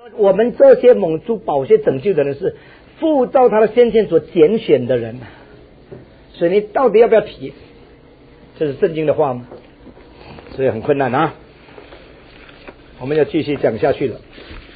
我们这些蒙主宝血拯救的人是父照他的先见所拣选的人，所以你到底要不要提？这是圣经的话吗？所以很困难啊。我们要继续讲下去了。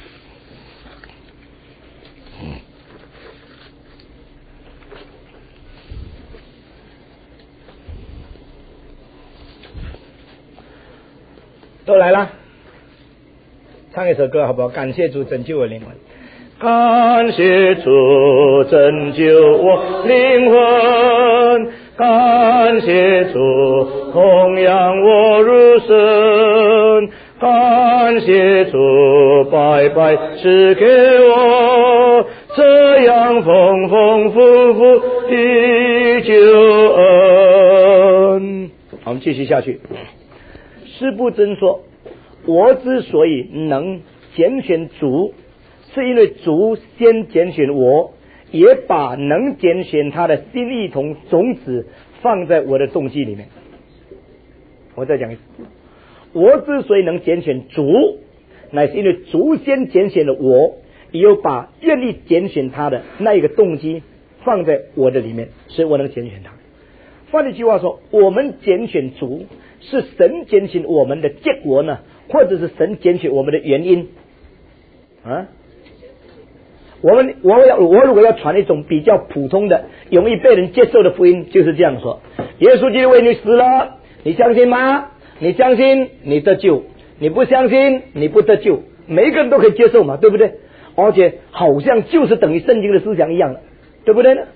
都来了，唱一首歌好不好？感谢主拯救我灵魂，感谢主拯救我灵魂，感谢主供养我入神，感谢主白白赐给我这样丰丰富富的救恩。好，我们继续下去。施布真说，我之所以能拣选主，是因为主先拣选我，也把能拣选他的心意同种子放在我的动机里面。我再讲一次，我之所以能拣选主，乃是因为主先拣选了我，也有把愿意拣选他的那一个动机放在我的里面，所以我能拣选他。换一句话说，我们拣选主是神拣选我们的结果呢，或者是神拣选我们的原因啊？我如果要传一种比较普通的容易被人接受的福音，就是这样说：耶稣基督为你死了，你相信吗？你相信你得救，你不相信你不得救。每一个人都可以接受嘛，对不对？而且好像就是等于圣经的思想一样的，对不对呢？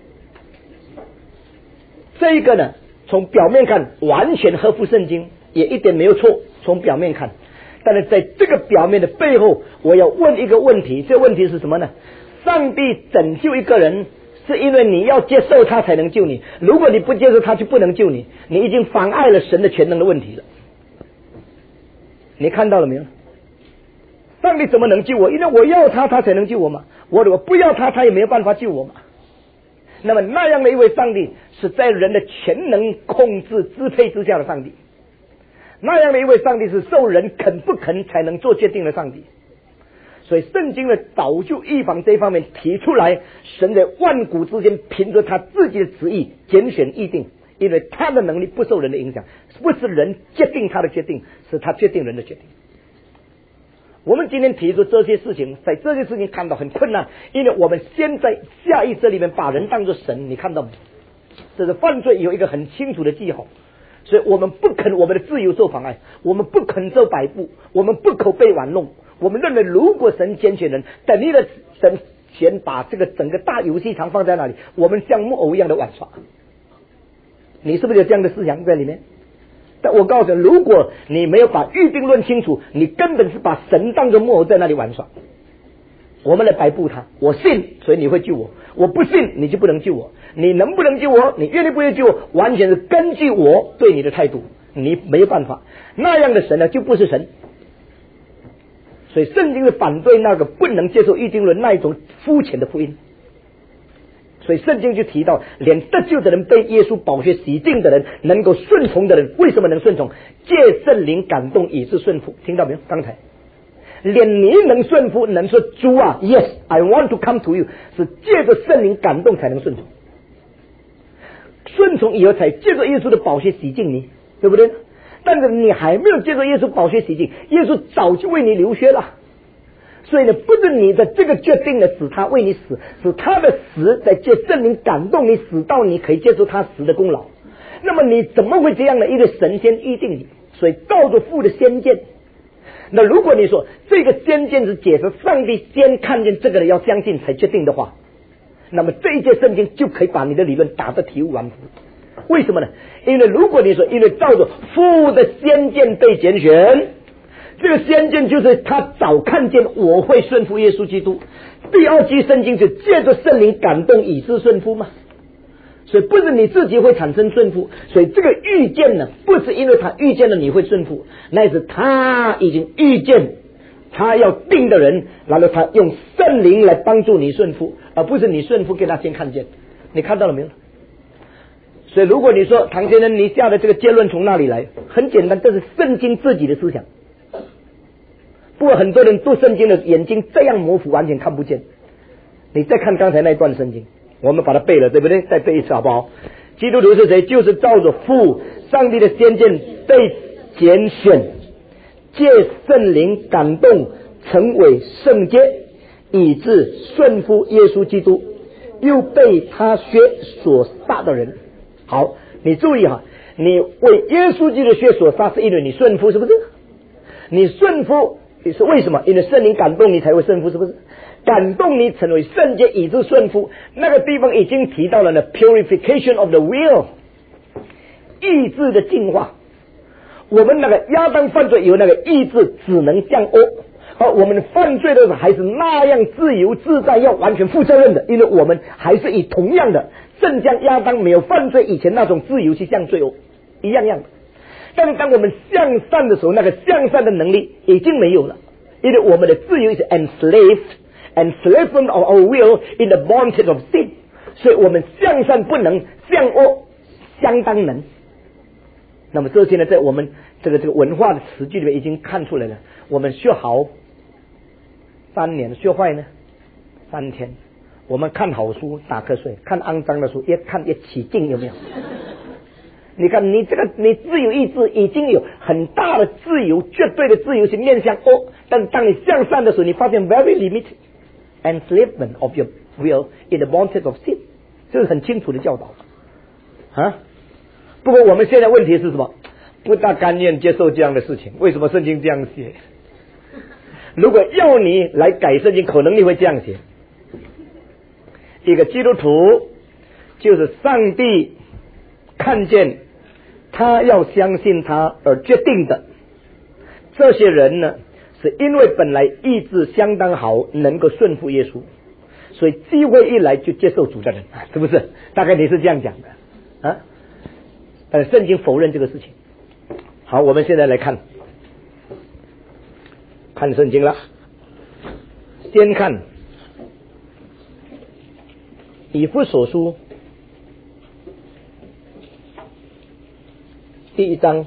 这一个呢，从表面看完全合乎圣经，也一点没有错，从表面看。但是在这个表面的背后，我要问一个问题，这问题是什么呢？上帝拯救一个人，是因为你要接受他才能救你，如果你不接受他就不能救你，你已经妨碍了神的全能的问题了。你看到了没有？上帝怎么能救我？因为我要他，他才能救我嘛。我如果不要他，他也没有办法救我嘛。那么那样的一位上帝是在人的全能控制支配之下的上帝，那样的一位上帝是受人肯不肯才能做决定的上帝。所以圣经的早就预防这一方面提出来，神在万古之间凭着他自己的旨意拣选议定，因为他的能力不受人的影响，不是人决定他的决定，是他决定人的决定。我们今天提出这些事情，在这些事情看到很困难，因为我们现在下意识里面把人当作神，你看到没？这是犯罪有一个很清楚的记号，所以我们不肯我们的自由受妨碍，我们不肯受摆布，我们不可被玩弄。我们认为如果神拣选人，等于了神先把这个整个大游戏场放在那里，我们像木偶一样的玩耍。你是不是有这样的思想在里面？但我告诉你，如果你没有把预定论清楚，你根本是把神当作木偶在那里玩耍。我们来摆布他，我信，所以你会救我；我不信，你就不能救我。你能不能救我？你愿意不愿意救我？完全是根据我对你的态度，你没有办法。那样的神呢，就不是神。所以圣经是反对那个不能接受预定论那一种肤浅的福音。所以圣经就提到，连得救的人，被耶稣宝血洗净的人，能够顺从的人，为什么能顺从？借圣灵感动以致顺服。听到没有？刚才连你能顺服，能说主啊 ，Yes, I want to come to you， 是借着圣灵感动才能顺从。顺从以后才借着耶稣的宝血洗净你，对不对？但是你还没有借着耶稣宝血洗净，耶稣早就为你流血了。所以呢，不是你的这个决定呢使他为你死，是他的死在借圣灵感动你，死到你可以接受他死的功劳。那么你怎么会这样呢？因为神先预定你，所以照着父的先见。那如果你说这个先见是解释上帝先看见这个人要相信才决定的话，那么这一节圣经就可以把你的理论打得体无完肤。为什么呢？因为如果你说因为照着父的先见被拣选，这个先见就是他早看见我会顺服耶稣基督。第二句圣经就借着圣灵感动以致顺服嘛。所以不是你自己会产生顺服，所以这个预见呢，不是因为他预见了你会顺服，那是他已经预见他要定的人，然后他用圣灵来帮助你顺服，而不是你顺服给他先看见。你看到了没有？所以如果你说唐先生你下的这个结论从哪里来，很简单，这是圣经自己的思想， 不过很多人读圣经的眼睛这样模糊，完全看不见。你再看刚才那段圣经，我们把它背了，对不对？再背一次好不好？基督徒是谁？就是照着父上帝的先见被拣选，借圣灵感动，成为圣洁，以致顺服耶稣基督，又被他血所杀的人。好，你注意哈，你为耶稣基督的血所杀，是因为你顺服，是不是？你顺服是为什么？因为圣灵感动你才会顺服，是不是？感动你成为圣洁，以致顺服。那个地方已经提到了呢 ，purification of the will， 意志的净化。我们那个亚当犯罪有那个意志只能降恶，而我们犯罪的时候还是那样自由自在，要完全负责任的，因为我们还是以同样的正像亚当没有犯罪以前那种自由去向罪恶一样样的。但是当我们向善的时候，那个向善的能力已经没有了，因为我们的自由是 enslavement of our will in the bondage of sin， 所以我们向善不能，向恶相当能。那么这些呢，在我们这个文化的词句里面已经看出来了。我们学好3年，学坏呢3天。我们看好书打瞌睡，看肮脏的书越看越起劲，有没有？你看你这个你自由意志已经有很大的自由，绝对的自由去面向恶，但是当你向善的时候，你发现 very limited enslavement of your will in the bondage of sin， 这是很清楚的教导啊。不过我们现在问题是什么？不大甘愿接受这样的事情。为什么圣经这样写？如果要你来改圣经，可能你会这样写：一个基督徒就是上帝看见他要相信他而决定的。这些人呢，是因为本来意志相当好，能够顺服耶稣，所以机会一来就接受主的人，是不是？大概你是这样讲的啊？圣经否认这个事情。好，我们现在来看圣经了。先看以弗所书第1章，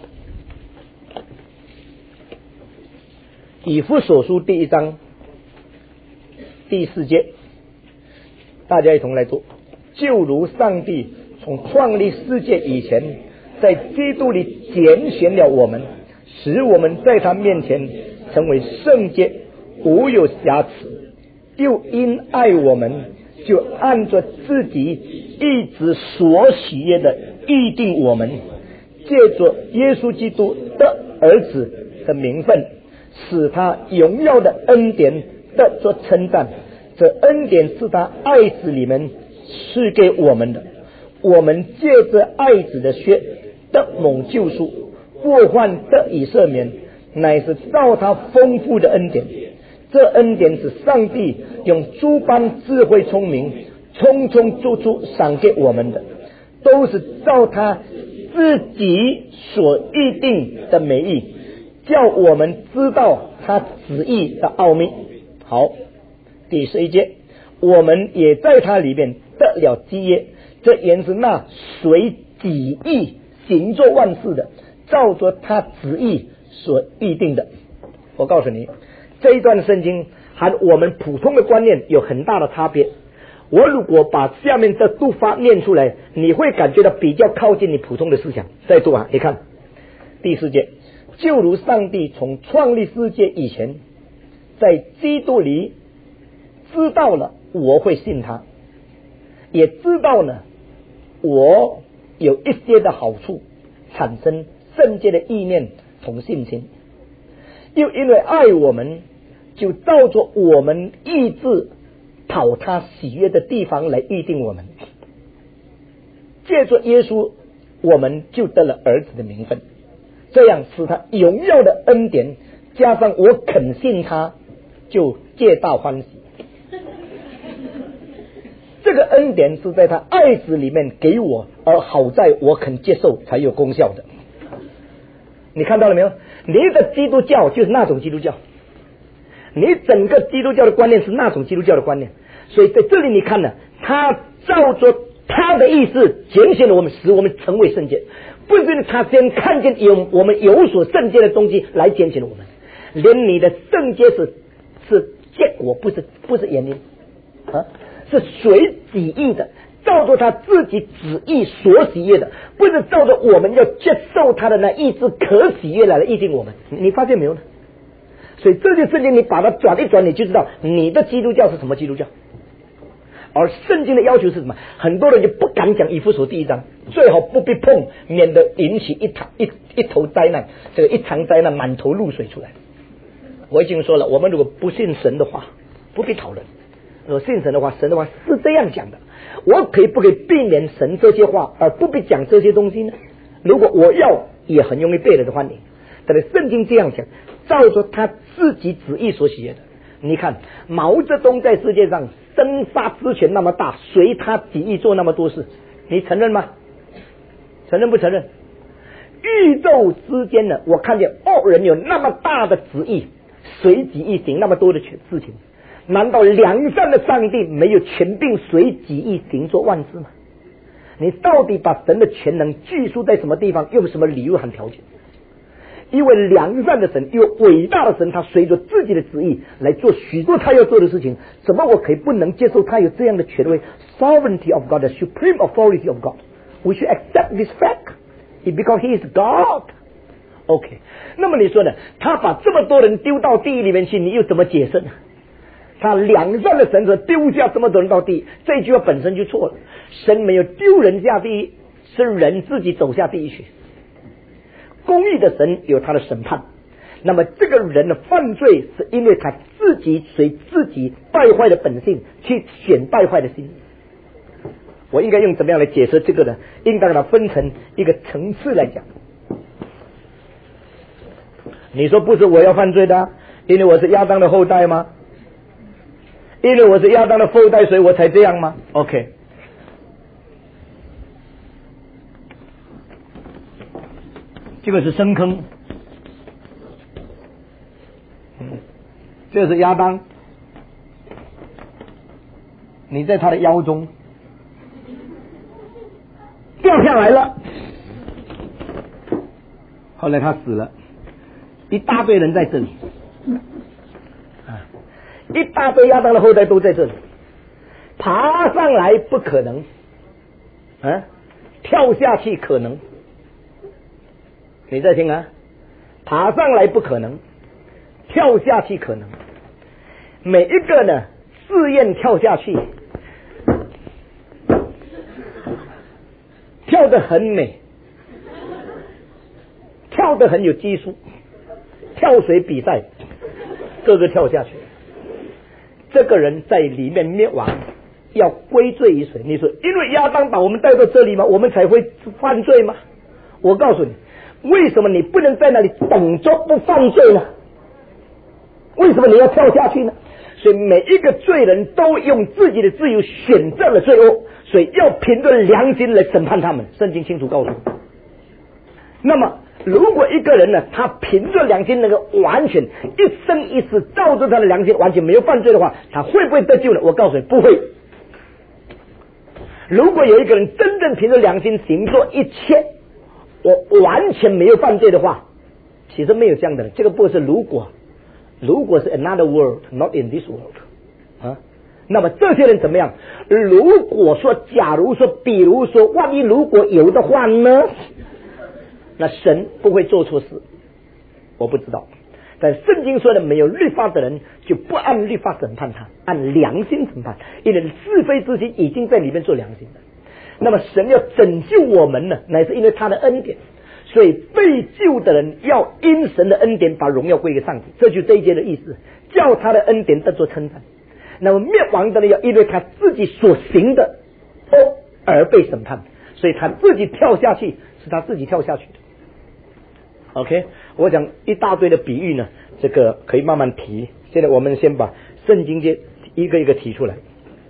以弗所书第1章第4节，大家一同来读。就如上帝从创立世界以前，在基督里拣选了我们，使我们在他面前成为圣洁，无有瑕疵，又因爱我们，就按着自己一直所喜悦的预定我们，借着耶稣基督的儿子的名分，使他荣耀的恩典得着称赞。这恩典是他爱子里面赐给我们的，我们借着爱子的血得蒙救赎，过患得以赦免，乃是照他丰富的恩典。这恩典是上帝用诸般智慧聪明充充足足赏给我们的，都是照他自己所预定的美意，叫我们知道他旨意的奥秘。好，第11节，我们也在他里面得了基业，这原是那随己意行作万事的，照着他旨意所预定的。我告诉你，这一段圣经和我们普通的观念有很大的差别。我如果把下面的读法念出来，你会感觉到比较靠近你普通的思想。再读啊，你看第4节，就如上帝从创立世界以前，在基督里知道了我会信他，也知道呢我有一些的好处，产生圣洁的意念同信心，又因为爱我们，就照着我们意志讨他喜悦的地方来预定我们，借着耶稣我们就得了儿子的名分，这样使他荣耀的恩典加上我肯信他，就皆大欢喜。这个恩典是在他爱子里面给我，而好在我肯接受才有功效的。你看到了没有？你的基督教就是那种基督教，你整个基督教的观念是那种基督教的观念。所以在这里你看呢，他照着他的意思拣选了我们，使我们成为圣洁，不是他先看见我们有所圣洁的东西来拣选了我们。 连你的圣洁是结果，不是原因啊，是随己意的，照着他自己旨意所喜悦的，不是照着我们要接受他的那意志可喜悦来意境我们。你发现没有呢？所以这件事情你把它转一转，你就知道你的基督教是什么基督教。而圣经的要求是什么？很多人就不敢讲以弗所第1章，最好不必碰，免得引起一头灾难，这个一场灾难满头露水出来。我已经说了，我们如果不信神的话，不必讨论。如果信神的话，神的话是这样讲的，我不可以避免神这些话，而不必讲这些东西呢？如果我要，也很容易背了的话，但是圣经这样讲，照着他自己旨意所写的。你看毛泽东在世界上生杀之权那么大，随他己意做那么多事，你承认吗？承认不承认？宇宙之间呢，我看见人有那么大的旨意，随己意行那么多的事情，难道良善的上帝没有权柄随己意行做万事吗？你到底把神的全能拘束在什么地方，用什么理由和条件？因为良善的神，因为伟大的神，他随着自己的旨意来做许多他要做的事情，怎么我可以不能接受他有这样的权威 ？Sovereignty of God, the supreme authority of God. We should accept this fact because He is God. OK. 那么你说呢？他把这么多人丢到地狱里面去，你又怎么解释呢？他良善的神所丢下这么多人到地狱，这句话本身就错了。神没有丢人下地狱，是人自己走下地狱去。公义的神有他的审判，那么这个人的犯罪是因为他自己随自己败坏的本性去选败坏的心。我应该用怎么样来解释这个呢？应当把它分成一个层次来讲。你说不是我要犯罪的，因为我是亚当的后代吗？因为我是亚当的后代，所以我才这样吗 ？OK。这个是深坑，这是亚当，你在他的腰中掉下来了，后来他死了，一大堆人在这里，一大堆亚当的后代都在这里，爬上来不可能，跳下去可能。你再听啊，爬上来不可能，跳下去可能。每一个呢，自愿跳下去，跳得很美，跳得很有技术，跳水比赛，个个跳下去。这个人在里面灭亡，要归罪于谁？你说，因为亚当把我们带到这里吗？我们才会犯罪吗？我告诉你。为什么你不能在那里等着不犯罪呢？为什么你要跳下去呢？所以每一个罪人都用自己的自由选择了罪恶，所以要凭着良心来审判他们。圣经清楚告诉你。那么如果一个人呢，他凭着良心能够完全一生一世照着他的良心完全没有犯罪的话，他会不会得救呢？我告诉你，不会。如果有一个人真正凭着良心行做一切，我完全没有犯罪的话，其实没有这样的人。这个不是如果是 another world, not in this world 啊。那么这些人怎么样？如果说，假如说，比如说，万一如果有的话呢？那神不会做错事，我不知道。但圣经说的，没有律法的人就不按律法审判他，按良心审判，因为是非之心已经在里面做良心了。那么神要拯救我们呢，乃是因为他的恩典，所以被救的人要因神的恩典把荣耀归给上帝，这就是这一节的意思，叫他的恩典得做称赞。那么灭亡的人要因为他自己所行的而被审判，所以他自己跳下去，是他自己跳下去的。OK， 我讲一大堆的比喻呢，这个可以慢慢提。现在我们先把圣经节一个一个提出来。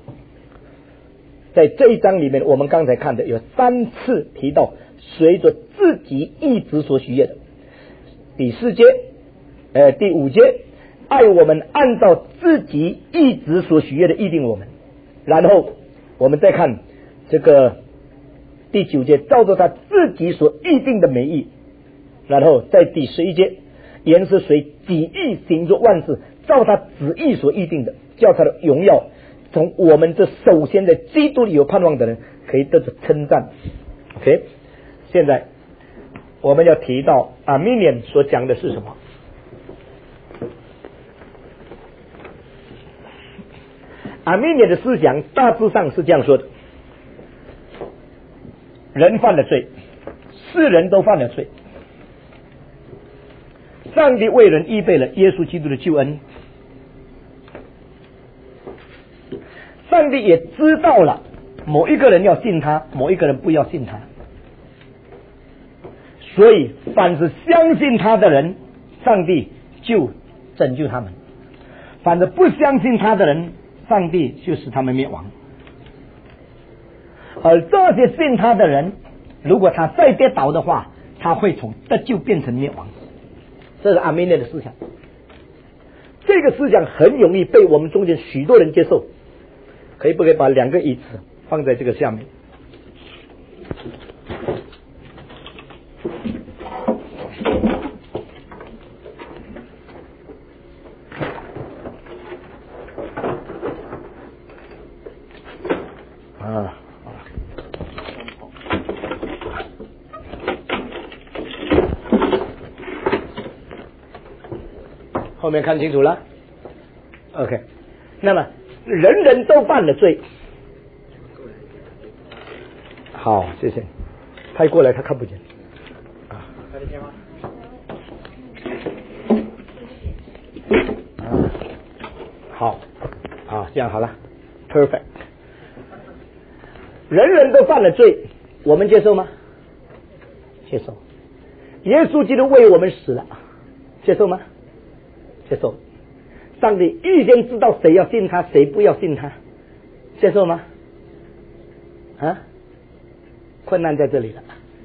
在这一章里面，我们刚才看的有3次提到随着自己意志所许愿的。第4节，第5节，爱我们按照自己意志所许愿的预定我们。然后我们再看这个第9节，照着他自己所预定的美意。然后在第11节， 原是随己意行作万事，照他旨意所预定的，叫他的荣耀从我们这首先在基督里有盼望的人可以得着称赞。 OK， 现在我们要提到阿米念所讲的是什么？阿米念的思想大致上是这样说的：人犯了罪，世人都犯了罪，上帝为人预备了耶稣基督的救恩，上帝也知道了某一个人要信他，某一个人不要信他，所以凡是相信他的人，上帝就拯救他们；凡是不相信他的人，上帝就使他们灭亡。而这些信他的人，如果他再跌倒的话，他会从得救变成灭亡。这是阿米念的思想。这个思想很容易被我们中间许多人接受。可以不可以把2个椅子放在这个下面？后面看清楚了 ？OK， 那么人人都犯了罪。好，谢谢。他过来，他看不见。啊，看得见吗？好，啊，这样好了 ，perfect。人人都犯了罪，我们接受吗？接受。耶稣基督为我们死了，接受吗？接受。上帝预先知道谁要信他，谁不要信他，接受吗？啊，困难在这里了。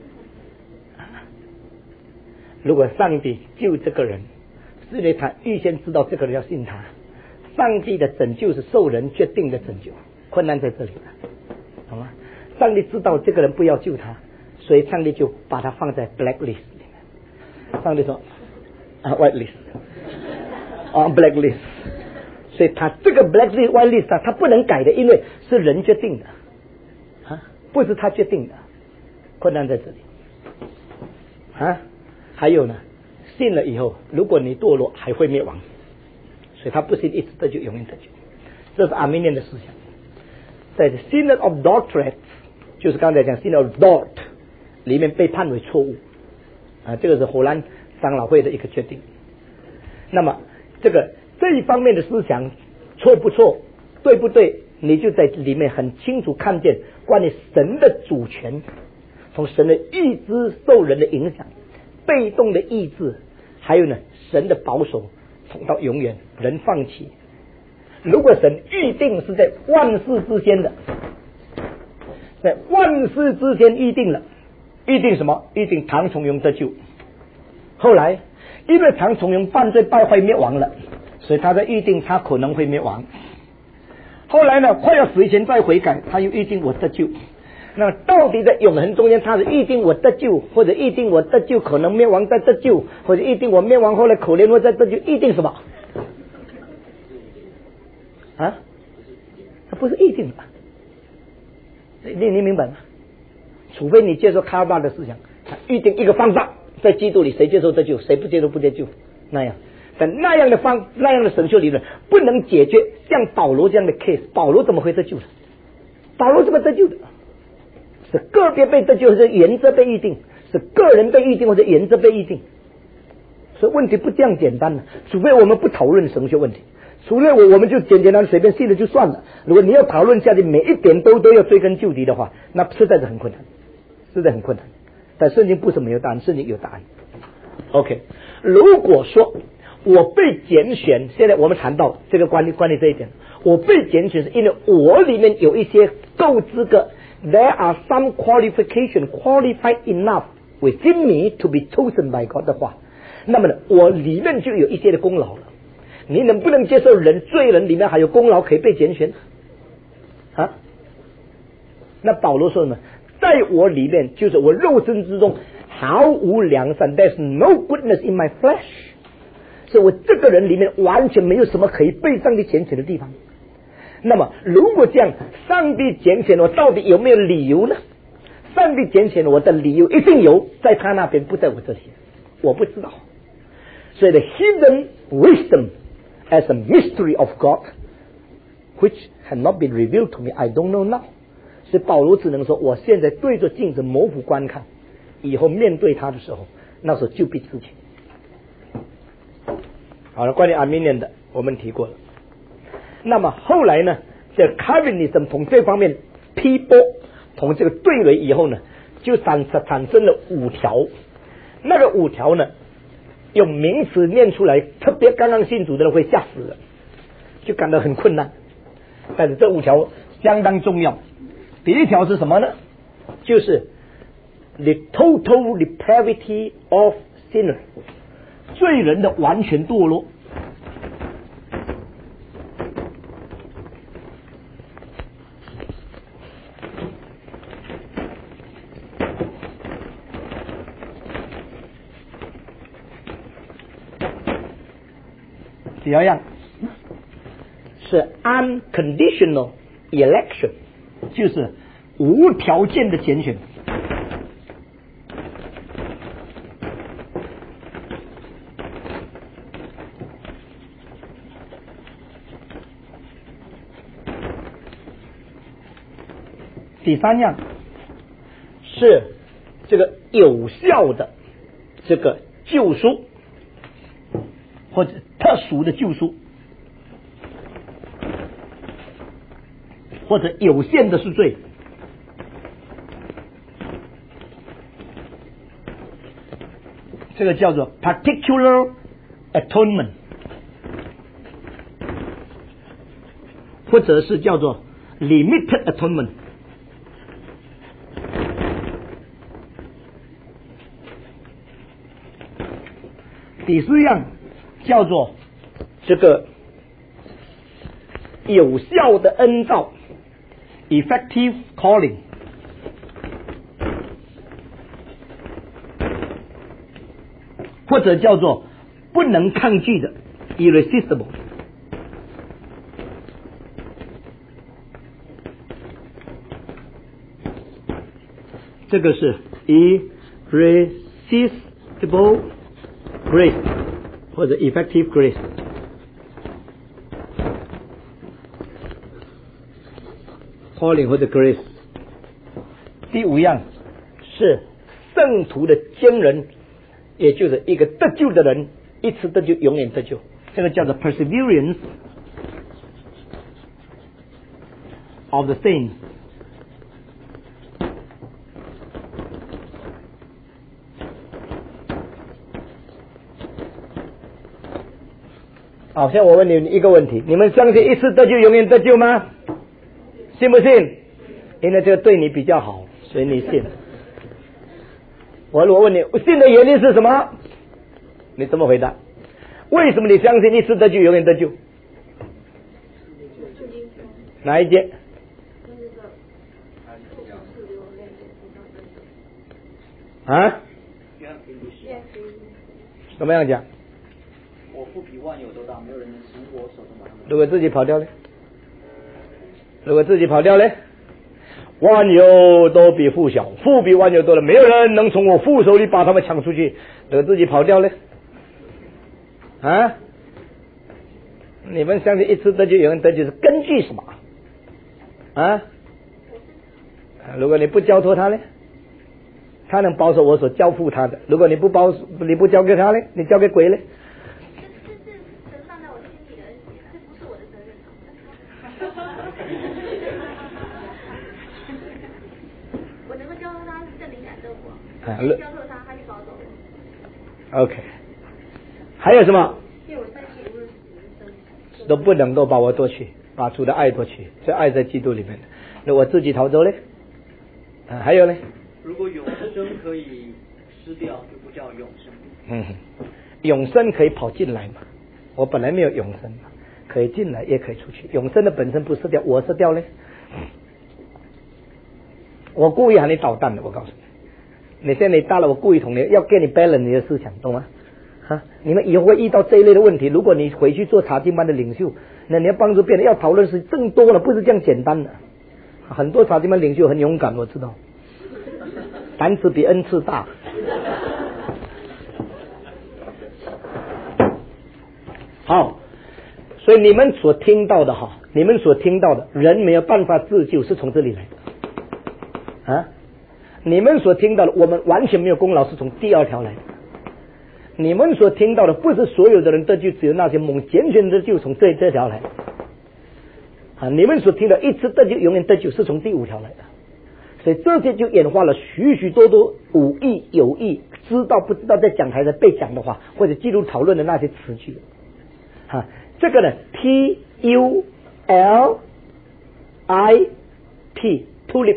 如果上帝救这个人，是因为他预先知道这个人要信他，上帝的拯救是受人决定的拯救，困难在这里了，好吗？上帝知道这个人不要救他，所以上帝就把他放在 blacklist 里面。上帝说whitelist。blacklist， 所以他这个 blacklist whitelist 他不能改的，因为是人决定的啊，不是他决定的。困难在这里啊。还有呢，信了以后，如果你堕落，还会灭亡，所以他不信一直得救，永远得救。这是阿米念的思想。在 Synod of Doctrine， 就是刚才讲 Synod of Dort 里面被判为错误啊，这个是荷兰长老会的一个决定。那么这一方面的思想错不错，对不对，你就在里面很清楚看见关于神的主权，从神的意志受人的影响，被动的意志，还有呢神的保守从到永远，人放弃。如果神预定是在万事之先的，在万事之先预定了，预定什么？预定唐崇荣得救。后来因为唐崇荣犯罪败坏灭亡了，所以他在预定他可能会灭亡。后来呢，快要死以前再悔改，他又预定我得救。那么到底在永恒中间，他是预定我得救，或者预定我得救可能灭亡再得救，或者预定我灭亡后来可怜我再得救，预定什么啊？他不是预定的，你明白吗？除非你接受卡尔巴的思想，他预定一个方法，在基督里谁接受得救，谁不接受不得救，那样。但那样的神学理论不能解决像保罗这样的 case。保罗怎么会得救的？保罗怎么得救的？是个别被得救，是原则被预定，是个人被预定，或者原则被预定。所以问题不这样简单的，除非我们不讨论神学问题，除非我们就简单随便信了就算了。如果你要讨论下去，每一点都要追根究底的话，那实在是很困难，实在很困难。但圣经不是没有答案，圣经有答案。OK， 如果说我被拣选，现在我们谈到这个关于这一点，我被拣选是因为我里面有一些够资格 ，there are some qualification qualified enough within me to be chosen by God 的话，那么呢，我里面就有一些的功劳了。你能不能接受罪人里面还有功劳可以被拣选啊？那保罗说呢，在我里面就是我肉身之中毫无良善 ，there's no goodness in my flesh。 所以我这个人里面完全没有什么可以被上帝拣选的地方。那么如果这样，上帝拣选我到底有没有理由呢？上帝拣选我的理由一定有，在他那边，不在我这些，我不知道。所以 the hidden wisdom as a mystery of God which had not been revealed to me, I don't know now。 所以保罗只能说，我现在对着镜子模糊观看，以后面对他的时候，那时候就必知情。好了，关于 Arminian 的我们提过了。那么后来呢，这 Calvinism 从这方面批驳，从这个对垒以后呢，就产生了5条。那个5条呢，用名词念出来，特别刚刚信主的人会吓死了，就感到很困难。但是这5条相当重要。第一条是什么呢？就是 the total depravity of sinner， 罪人的完全堕落。第二样是 unconditional election， 就是无条件的拣选。第三样是这个有效的这个救赎，或者特殊的救赎，或者有限的赎罪。这个叫做 particular atonement， 或者是叫做 limited atonement。第四样叫做这个有效的恩召 effective calling， 或者叫做不能抗拒的 irresistible。 这个是 irresistible grace 或者 effective grace。 calling 或者 grace。 第5样是圣徒的坚韧，也就是一个得救的人一次得救永远得救，这个叫做 perseverance of the saints。好，现在我问你一个问题，你们相信一次得救永远得救吗？信不信？因为这个对你比较好，所以你信。我问你，信的原因是什么？你怎么回答？为什么你相信一次得救永远得救？哪一节？啊？怎么样讲？ 我父比万有都大，没有人能从我手中把他们。 如果自己跑掉呢？如果自己跑掉呢？万有都比父小，父比万有多了，没有人能从我父手里把他们抢出去。如果自己跑掉呢？啊？你们相信一次得救永远得救是根据什么？啊？如果你不交托他呢？他能保守我所交付他的。如果你不交给他呢？你交给鬼呢？ 我能够交托他，圣灵感动我；交托他，他就保守我。 OK， 还有什么？ 因为我在基督里都不能够把我夺去，把主的爱夺去，这爱在基督里面的。那我自己逃走呢？还有呢？ 如果永生可以失掉，就不叫永生。 永生可以跑进来嘛？我本来没有永生嘛，可以进来也可以出去。永生的本身不失掉，我失掉呢？我故意喊你捣蛋的，我告诉你，你现在你大了，我故意同你要给你 balance 你的思想，懂吗？ 你们以后会遇到这一类的问题。如果你回去做查经班的领袖，那你要帮助别人，要讨论是更多了，不是这样简单的。很多查经班领袖很勇敢，我知道，胆子比恩赐大。好，所以你们所听到的你们所听到的人没有办法自救，是从这里来的啊。你们所听到的我们完全没有功劳，是从第二条来的。你们所听到的不是所有的人得救，只有那些蒙拣选的就从这条来的。你们所听到一次得救永远得救，是从第5条来的。所以这些就演化了许许多多无意有意，知道不知道在讲台上被讲的话，或者记录讨论的那些词句。这个呢 TULIP tulip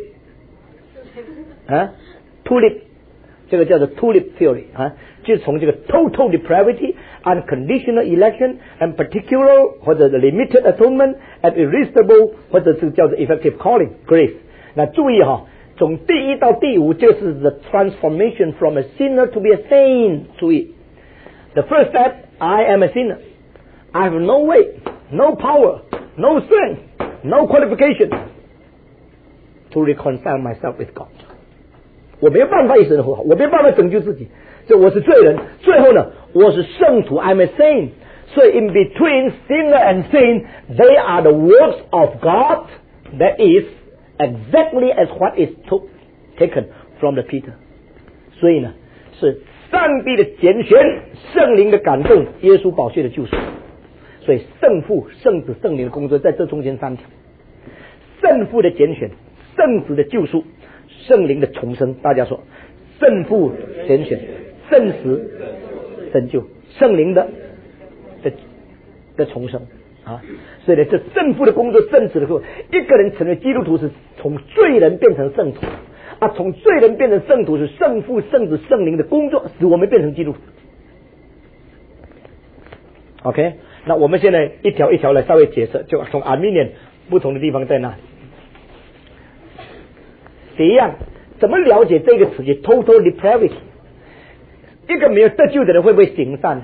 tulip 这个叫做 tulip theory 就是从这个 total depravity, unconditional election and particular 或者 limited atonement and irresistible 或者是叫做 effective calling grace。 那注意从第1到第5就是 the transformation from a sinner to be a saint。 注意 the first step, I am a sinner, I have no way, no power, no strength, no qualification to reconcile myself with God。 我没有办法与神和好，我没有办法拯救自己，所以我是罪人。最后呢，我是圣徒 I'm a saint。 所以 in between sinner and saint, they are the works of God. That is exactly as what is taken from the Peter。 所以呢，是上帝的拣选，圣灵的感动，耶稣宝血的救赎。所以圣父、圣子、圣灵的工作在这中间3条：圣父的拣选，圣子的救赎，圣灵的重生。大家说，圣父拣选，圣子拯救，圣灵的重生所以呢，这圣父的工作，圣子的工作，一个人成为基督徒是从罪人变成圣徒从罪人变成圣徒是圣父、圣子、圣灵的工作，使我们变成基督徒。OK， 那我们现在一条一条来稍微解释，就从 Arminian 不同的地方在哪里。第一样，怎么了解这个词句 total depravity？ 一个没有得救的人会不会行善？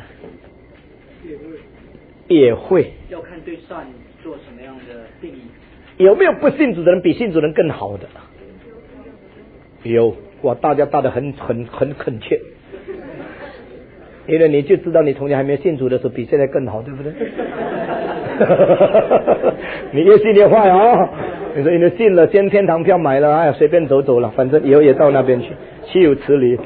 也会。 要看对善做什么样的定义。 有没有不信主的人比信主人更好的？有，哇，大家答得很恳切。因为你就知道你从前还没信主的时候比现在更好，对不对？你越信越坏你说你信了，先天堂票买了，随便走走了，反正以后也到那边去，岂有此理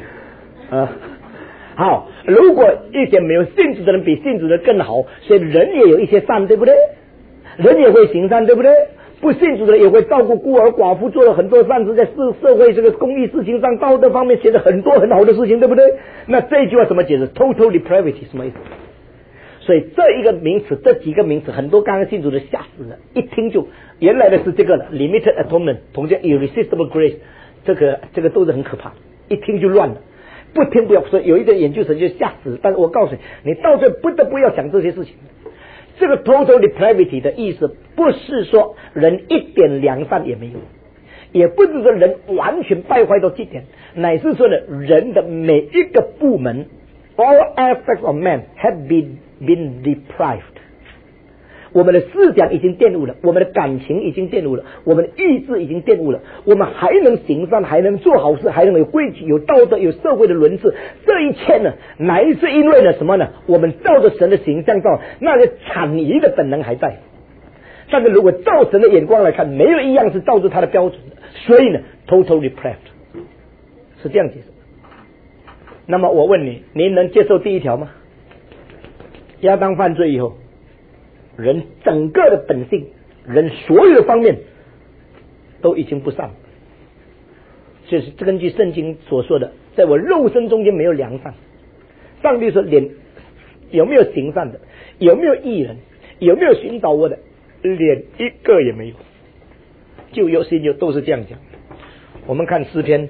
好，如果一点没有信主的人比信主的更好，所以人也有一些善，对不对？人也会行善，对不对？不信主的人也会照顾孤儿寡妇，做了很多善事，在社会这个公益事情上、道德方面写了很多很好的事情，对不对？那这一句话怎么解释 ？total depravity 什么意思？所以这一个名词，这几个名词，很多刚刚信主的吓死了，一听就原来的是这个了 ，limited atonement 同叫 irresistible grace， 这个都是很可怕，一听就乱了。不听不要说，有一个研究生就吓死。但是我告诉你，你到最后不得不要想这些事情。这个 total depravity 的意思，不是说人一点良善也没有，也不是说人完全败坏到极点，乃是说呢，人的每一个部门 ，all aspects of man have been deprived。我们的思想已经玷污了，我们的感情已经玷污了，我们的意志已经玷污了，我们还能行善，还能做好事，还能有规矩、有道德、有社会的伦次，这一切呢，乃是因为呢什么呢？我们照着神的形象造，那些产业的本能还在，但是如果照神的眼光来看，没有一样是照着他的标准的，所以呢 ，total depraved 是这样解释。那么我问你，你能接受第一条吗？亚当犯罪以后，人整个的本性，人所有的方面都已经不善，这是根据圣经所说的，在我肉身中间没有良善。上帝说，连有没有行善的，有没有义人，有没有寻找我的，连一个也没有。旧约新约都是这样讲。我们看诗篇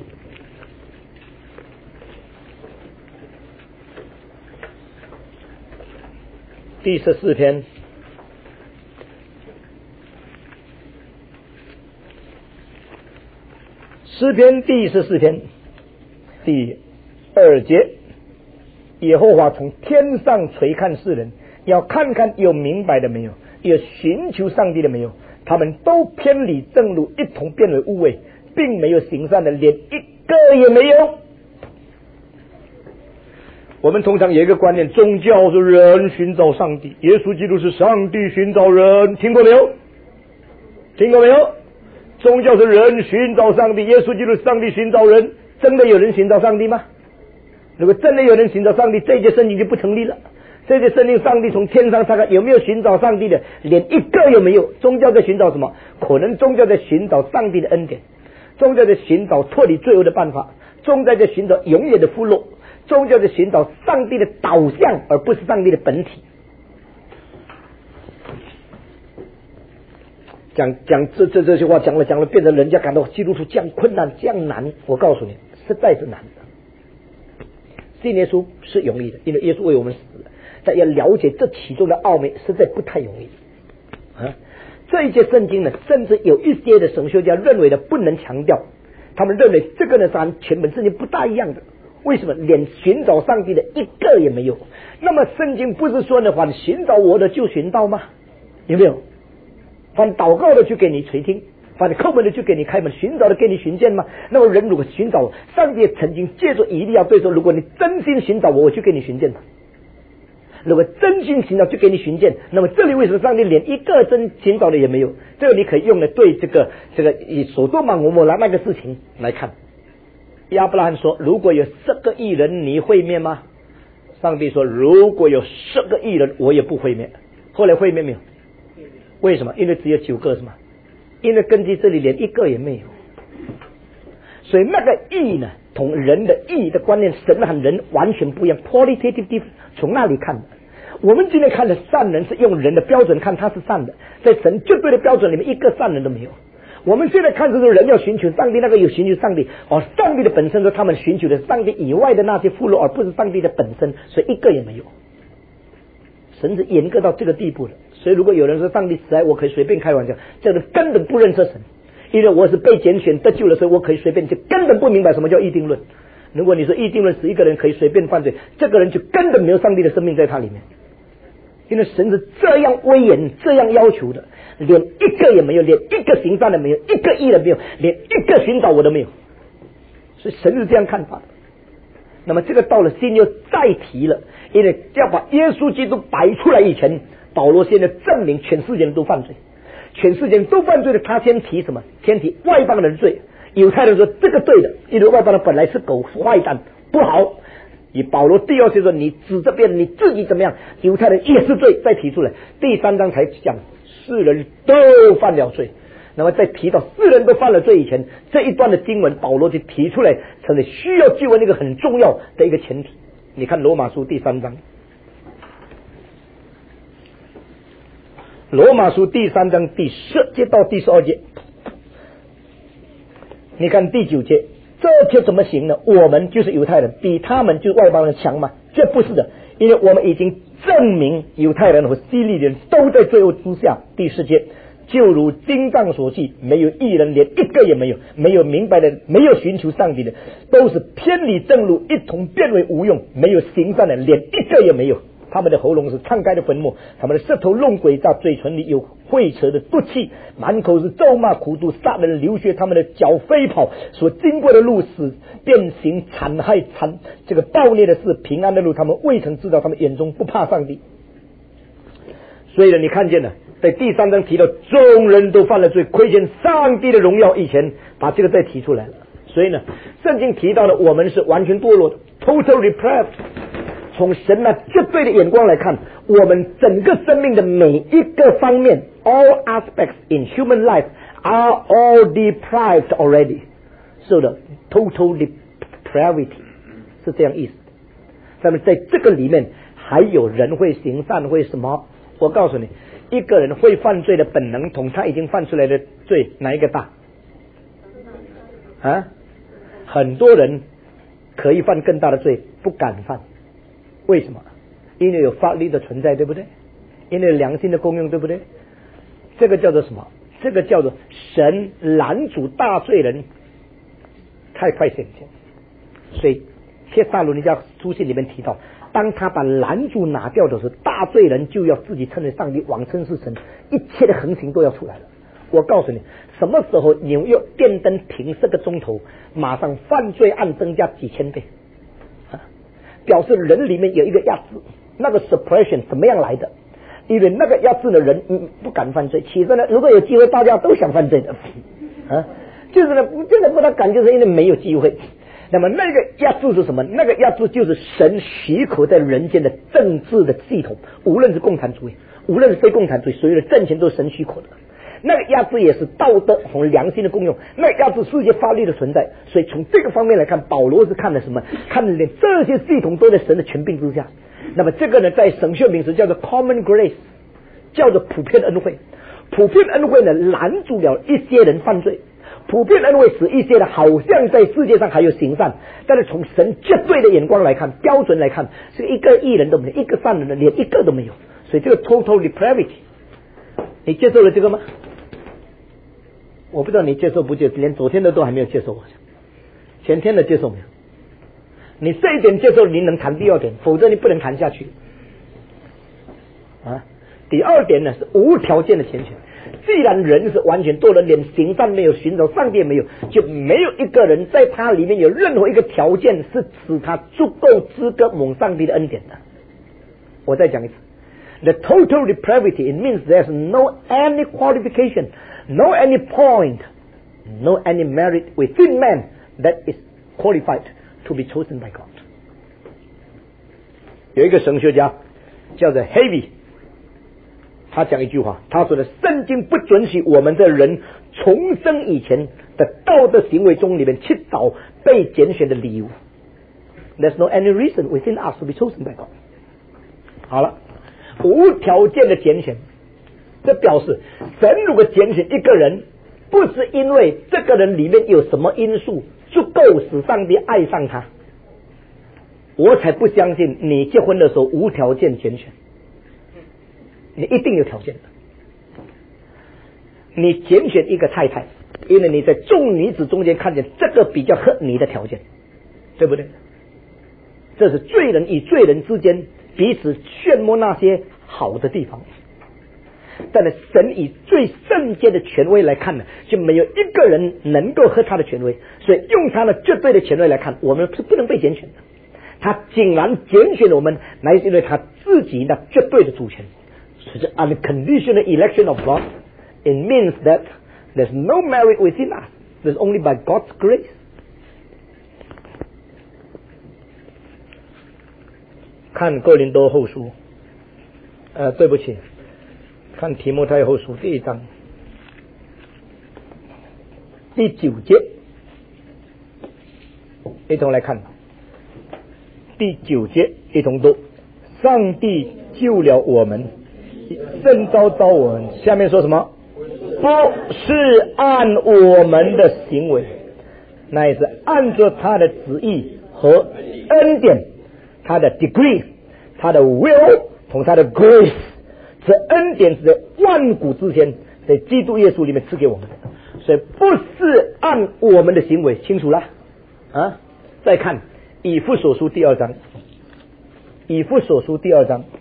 第14篇。诗篇第14篇第2节， 耶和华从天上垂看世人，要看看有明白的没有，有寻求上帝的没有。他们都偏离正路，一同变为污秽，并没有行善的，连一个也没有。我们通常有一个观念，宗教是人寻找上帝，耶稣基督是上帝寻找人，听过没有？听过没有？宗教是人寻找上帝，耶稣基督是上帝寻找人。真的有人寻找上帝吗？如果真的有人寻找上帝，这节圣经就不成立了。这节圣经上帝从天上查看有没有寻找上帝的，连一个也没有。宗教在寻找什么？可能宗教在寻找上帝的恩典，宗教在寻找脱离罪恶的办法，宗教在寻找永远的富乐，宗教在寻找上帝的导向，而不是上帝的本体。讲这些话讲了，变成人家感到基督徒这样困难这样难。我告诉你，实在是难的。信耶稣是容易的，因为耶稣为我们死了，但要了解这其中的奥秘，实在不太容易啊。这一节圣经呢，甚至有一些的神学家认为的不能强调，他们认为这个呢是和全本圣经不大一样的。为什么？连寻找上帝的一个也没有。那么圣经不是说呢，凡寻找我的就寻到吗？有没有？凡祷告的就给你垂听，凡叩门的就给你开门，寻找的给你寻见吗？那么人如果寻找，上帝曾经借着以利亚对说，如果你真心寻找我，我就给你寻见嘛。如果真心寻找就给你寻见，那么这里为什么上帝连一个真寻找的也没有？这个你可以用来对这个以所多玛蛾摩拉那个事情来看。亚伯拉罕说，如果有10个义人，你会灭吗？上帝说，如果有10个义人，我也不会灭。后来会灭没有？为什么？因为只有9个是吗？因为根据这里连一个也没有。所以那个义呢，同人的义的观念，神和人完全不一样。qualitative difference 从那里看的。我们今天看的善人是用人的标准看他是善的，在神绝对的标准里面一个善人都没有。我们现在看的是人要寻求上帝，那个有寻求上帝，上帝的本身说他们寻求的上帝以外的那些富乐，而不是上帝的本身，所以一个也没有。神是严格到这个地步的。所以如果有人说上帝死来，我可以随便开玩笑，这个根本不认识神。因为我是被拣选得救的时候，我可以随便，就根本不明白什么叫议定论。如果你说议定论使一个人可以随便犯罪，这个人就根本没有上帝的生命在他里面。因为神是这样威严，这样要求的，连一个也没有，连一个行善的没有，一个义的没有，连一个寻找我的没有。所以神是这样看法的。那么这个到了新约再提了，因为要把耶稣基督摆出来以前，保罗现在证明全世界人都犯罪，全世界人都犯罪的，他先提什么？先提外邦人的罪。犹太人说这个对的，因为外邦人本来是狗坏蛋不好。以保罗第2节说你指着别人，你自己怎么样？犹太人也是罪，再提出来。第3章才讲世人都犯了罪。那么在提到世人都犯了罪以前，这一段的经文保罗就提出来，成了需要救恩一个很重要的一个前提。你看罗马书第3章，罗马书第3章第10节到第12节，你看第9节，这就怎么行呢？我们就是犹太人，比他们就是外邦人强吗？这不是的，因为我们已经证明犹太人和希利人都在罪恶之下。第10节，就如经上所记，没有义人，连一个也没有，没有明白的，没有寻求上帝的，都是偏离正路，一同变为无用，没有行善的，连一个也没有。他们的喉咙是敞开的坟墓，他们的舌头弄诡诈，嘴唇里有晦扯的毒气，满口是咒骂苦毒，杀人流血，他们的脚飞跑，所经过的路是变形残害这个暴虐的事，平安的路他们未曾知道，他们眼中不怕上帝。所以呢，你看见了，在第3章提到众人都犯了罪，亏欠上帝的荣耀，以前把这个再提出来了。所以呢，圣经提到了我们是完全堕落的 ，total repressed。从神那绝对的眼光来看，我们整个生命的每一个方面 ，all aspects in human life are all deprived already， 是的 ，total depravity 是这样意思。那么在这个里面，还有人会行善，会什么？我告诉你，一个人会犯罪的本能，同他已经犯出来的罪，哪一个大？啊，很多人可以犯更大的罪，不敢犯。为什么？因为有法律的存在，对不对？因为有良心的功用，对不对？这个叫做什么？这个叫做神拦阻大罪人太快显现。所以帖撒罗尼迦书信里面提到， 当他把拦阻拿掉的时候，大罪人就要自己称为上帝，妄称是神，一切的横行都要出来了。我告诉你，什么时候纽约电灯停10个钟头，马上犯罪案增加几千倍，表示人里面有一个压制。那个 suppression 怎么样来的？因为那个压制的人不敢犯罪，其实呢，如果有机会，大家都想犯罪的就是呢，真的不大敢，就是因为没有机会。那么那个压制是什么？那个压制就是神许可在人间的政治的系统，无论是共产主义，无论是非共产主义，所有的政权都是神许可的。那个压制也是道德和良心的共用，那个压制世界法律的存在。所以从这个方面来看，保罗是看了什么？看了连这些系统都在神的权柄之下。那么这个呢，在神学名词叫做 common grace， 叫做普遍恩惠。普遍恩惠呢，拦阻了一些人犯罪。普遍恩惠使一些人好像在世界上还有行善，但是从神绝对的眼光来看，标准来看，是一个义人都没有，一个善人的连一个都没有。所以这个 total depravity， 你接受了这个吗？我不知道你接受不接受，连昨天的都还没有接受，前天的接受没有？你这一点接受，你能谈第二点，否则你不能谈下去第二点呢，是无条件的拣选。既然人是完全堕落，连行善没有，寻找上帝没有，就没有一个人在他里面有任何一个条件是使他足够资格蒙上帝的恩典的。我再讲一次， The total depravity, it means there's no any qualification, no any point, no any merit within man that is qualified to be chosen by God. 有一个神学家叫做 Heavy，他讲一句话，他说的圣经不准许我们的人重生以前的道德行为中里面去找被拣选的理由。There's no any reason within us to be chosen by God。 好了，无条件的拣选，这表示神如果拣选一个人，不是因为这个人里面有什么因素足够使上帝爱上他，我才不相信你结婚的时候无条件拣选。你一定有条件的。你拣选一个太太，因为你在众女子中间看见这个比较合你的条件，对不对？这是罪人与罪人之间彼此羡慕那些好的地方。但是神以最圣洁的权威来看呢，就没有一个人能够合他的权威，所以用他的绝对的权威来看，我们是不能被拣选的。他竟然拣选我们，乃是因为他自己的绝对的主权。So the unconditional election of God, it means that there's no merit within us. There's only by God's grace. 看哥林多后书，对不起，看提摩太后书第1章第9节，一同来看第9节，一同读。上帝救了我们，圣召我们，下面说什么？不是按我们的行为，乃是按着他的旨意和恩典，他的 degree， 他的 will 同他的 grace。这恩典是在万古之前在基督耶稣里面赐给我们的，所以不是按我们的行为。清楚了啊？再看以弗所书第2章，以弗所书第2章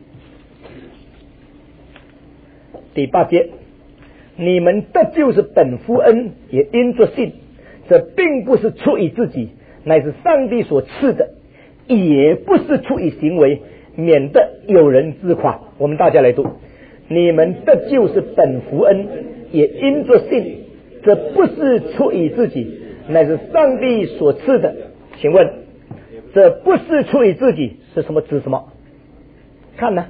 第8节，你们得救是本乎恩，也因着信。这并不是出于自己，乃是上帝所赐的，也不是出于行为，免得有人自夸。我们大家来读，你们得救是本乎恩，也因着信。这不是出于自己，乃是上帝所赐的。请问这不是出于自己是什么？指什么？看呢？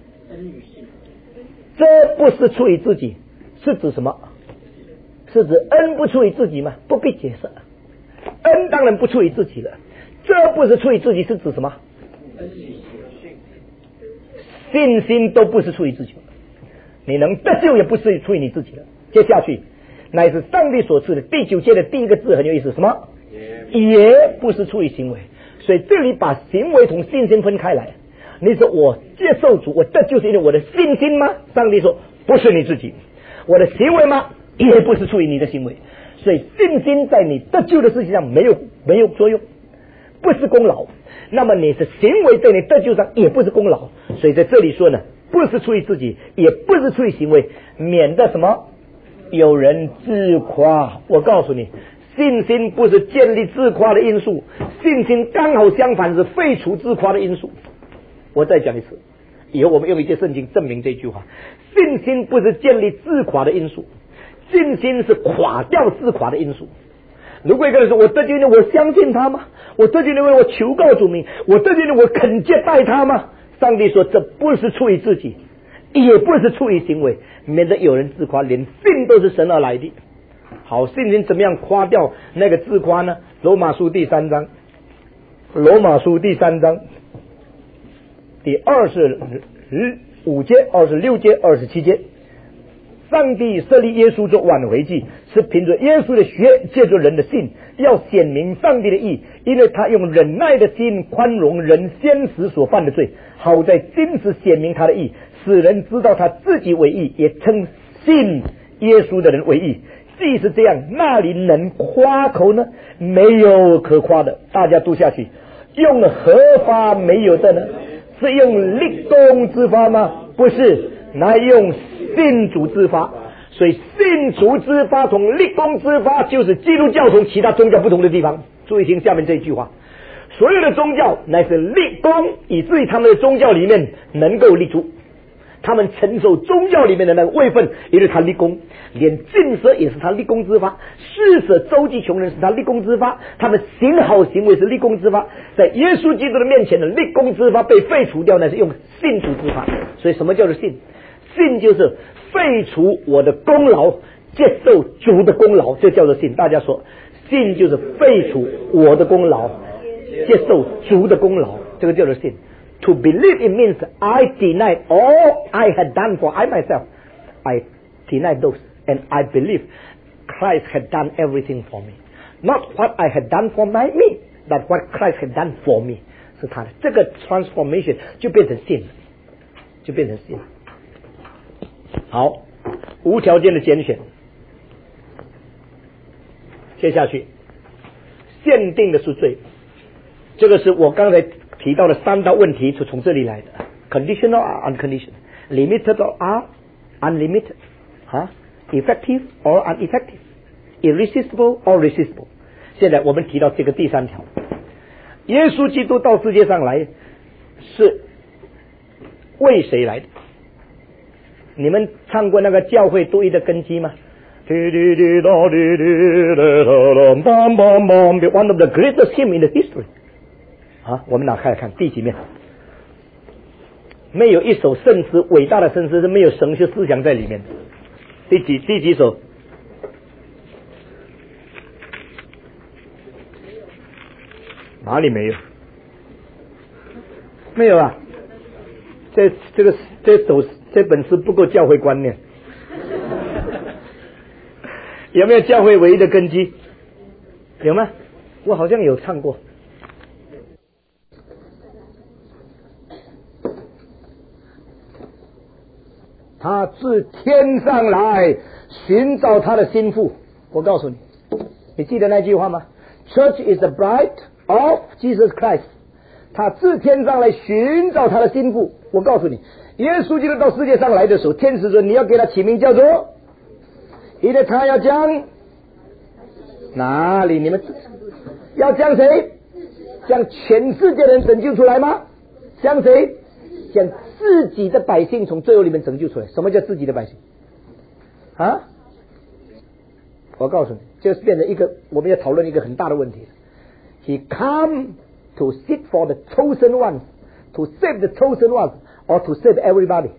这不是出于自己是指什么？是指恩不出于自己吗？不必解释，恩当然不出于自己了。这不是出于自己是指什么？信心都不是出于自己，你能得救也不是出于你自己的。接下去乃是上帝所赐的。第9节的第一个字很有意思，什么？也不是出于行为。所以这里把行为同信心分开来。你说我接受主，我得救是因为我的信心吗？上帝说不是你自己。我的行为吗？也不是出于你的行为。所以信心在你得救的事情上没有作用。 不是功劳，那么你是行为在你得救上也不是功劳。所以在这里说呢，不是出于自己，也不是出于行为，免得什么有人自夸。我告诉你，信心不是建立自夸的因素，信心刚好相反，是废除自夸的因素。我再讲一次，以后我们用一些圣经证明这句话：信心不是建立自夸的因素，信心是垮掉自夸的因素。如果一个人说我得救了，我相信他吗？我得救了，我求告主名，我得救了，我肯接待他吗？上帝说这不是出于自己，也不是出于行为，免得有人自夸，连信都是神而来的。好，信心怎么样夸掉那个自夸呢？罗马书第3章，罗马书第3章第25节、26节、27节，上帝设立耶稣做挽回祭，是凭着耶稣的血，借着人的信，要显明上帝的义，因为他用忍耐的心宽容人先时所犯的罪，好在今时显明他的义，使人知道他自己为义，也称信耶稣的人为义。既是这样，那里能夸口呢？没有可夸的。大家读下去，用何法没有的呢？是用立功之法吗？不是，乃用信主之法。所以信主之法同立功之法，就是基督教同其他宗教不同的地方。注意听下面这句话：所有的宗教乃是立功，以至于他们的宗教里面能够立足，他们承受宗教里面的那个位分，因为他立功，连禁舍也是他立功之法，施舍周济穷人是他立功之法，他们行好行为是立功之法。在耶稣基督的面前的立功之法被废除掉，那是用信主之法。所以什么叫做信？信就是废除我的功劳，接受主的功劳，这叫做信。大家说，信就是废除我的功劳，接受主的功劳，这个叫做信。To believe it means I deny all I had done for I myself. I deny those, and I believe Christ had done everything for me. Not what I had done for me, but what Christ had done for me. 是他的这个 transformation 就变成信，就变成信。好，无条件的拣选。接下去，限定的是罪，这个是我刚才提到的3道问题，就从这里来的。Conditional or unconditional, limited or unlimited, effective or ineffective, irresistible or resistible. 现在我们提到这个第3条，耶稣基督到世界上来是为谁来的？你们唱过那个教会独一的根基吗？ One of the greatest hymn in the history. 我们拿开来看第几面？没有一首圣诗，伟大的圣诗是没有神学思想在里面的。第几首？哪里没有？没有啊！这本诗不够教会观念。有没有教会唯一的根基？有吗？我好像有唱过。他自天上来寻找他的心腹。我告诉你，你记得那句话吗？ Church is the bride of Jesus Christ. 他自天上来寻找他的心腹。我告诉你，耶稣基督到世界上来的时候，天使说你要给他起名叫做，因为他要将哪里？你们要将谁？将全世界的人拯救出来吗？将谁？将自己的百姓从罪恶里面拯救出来。什么叫自己的百姓？我告诉你，就是变成一个我们要讨论一个很大的问题。He come to seek for the chosen ones, to save the chosen ones, or to save everybody.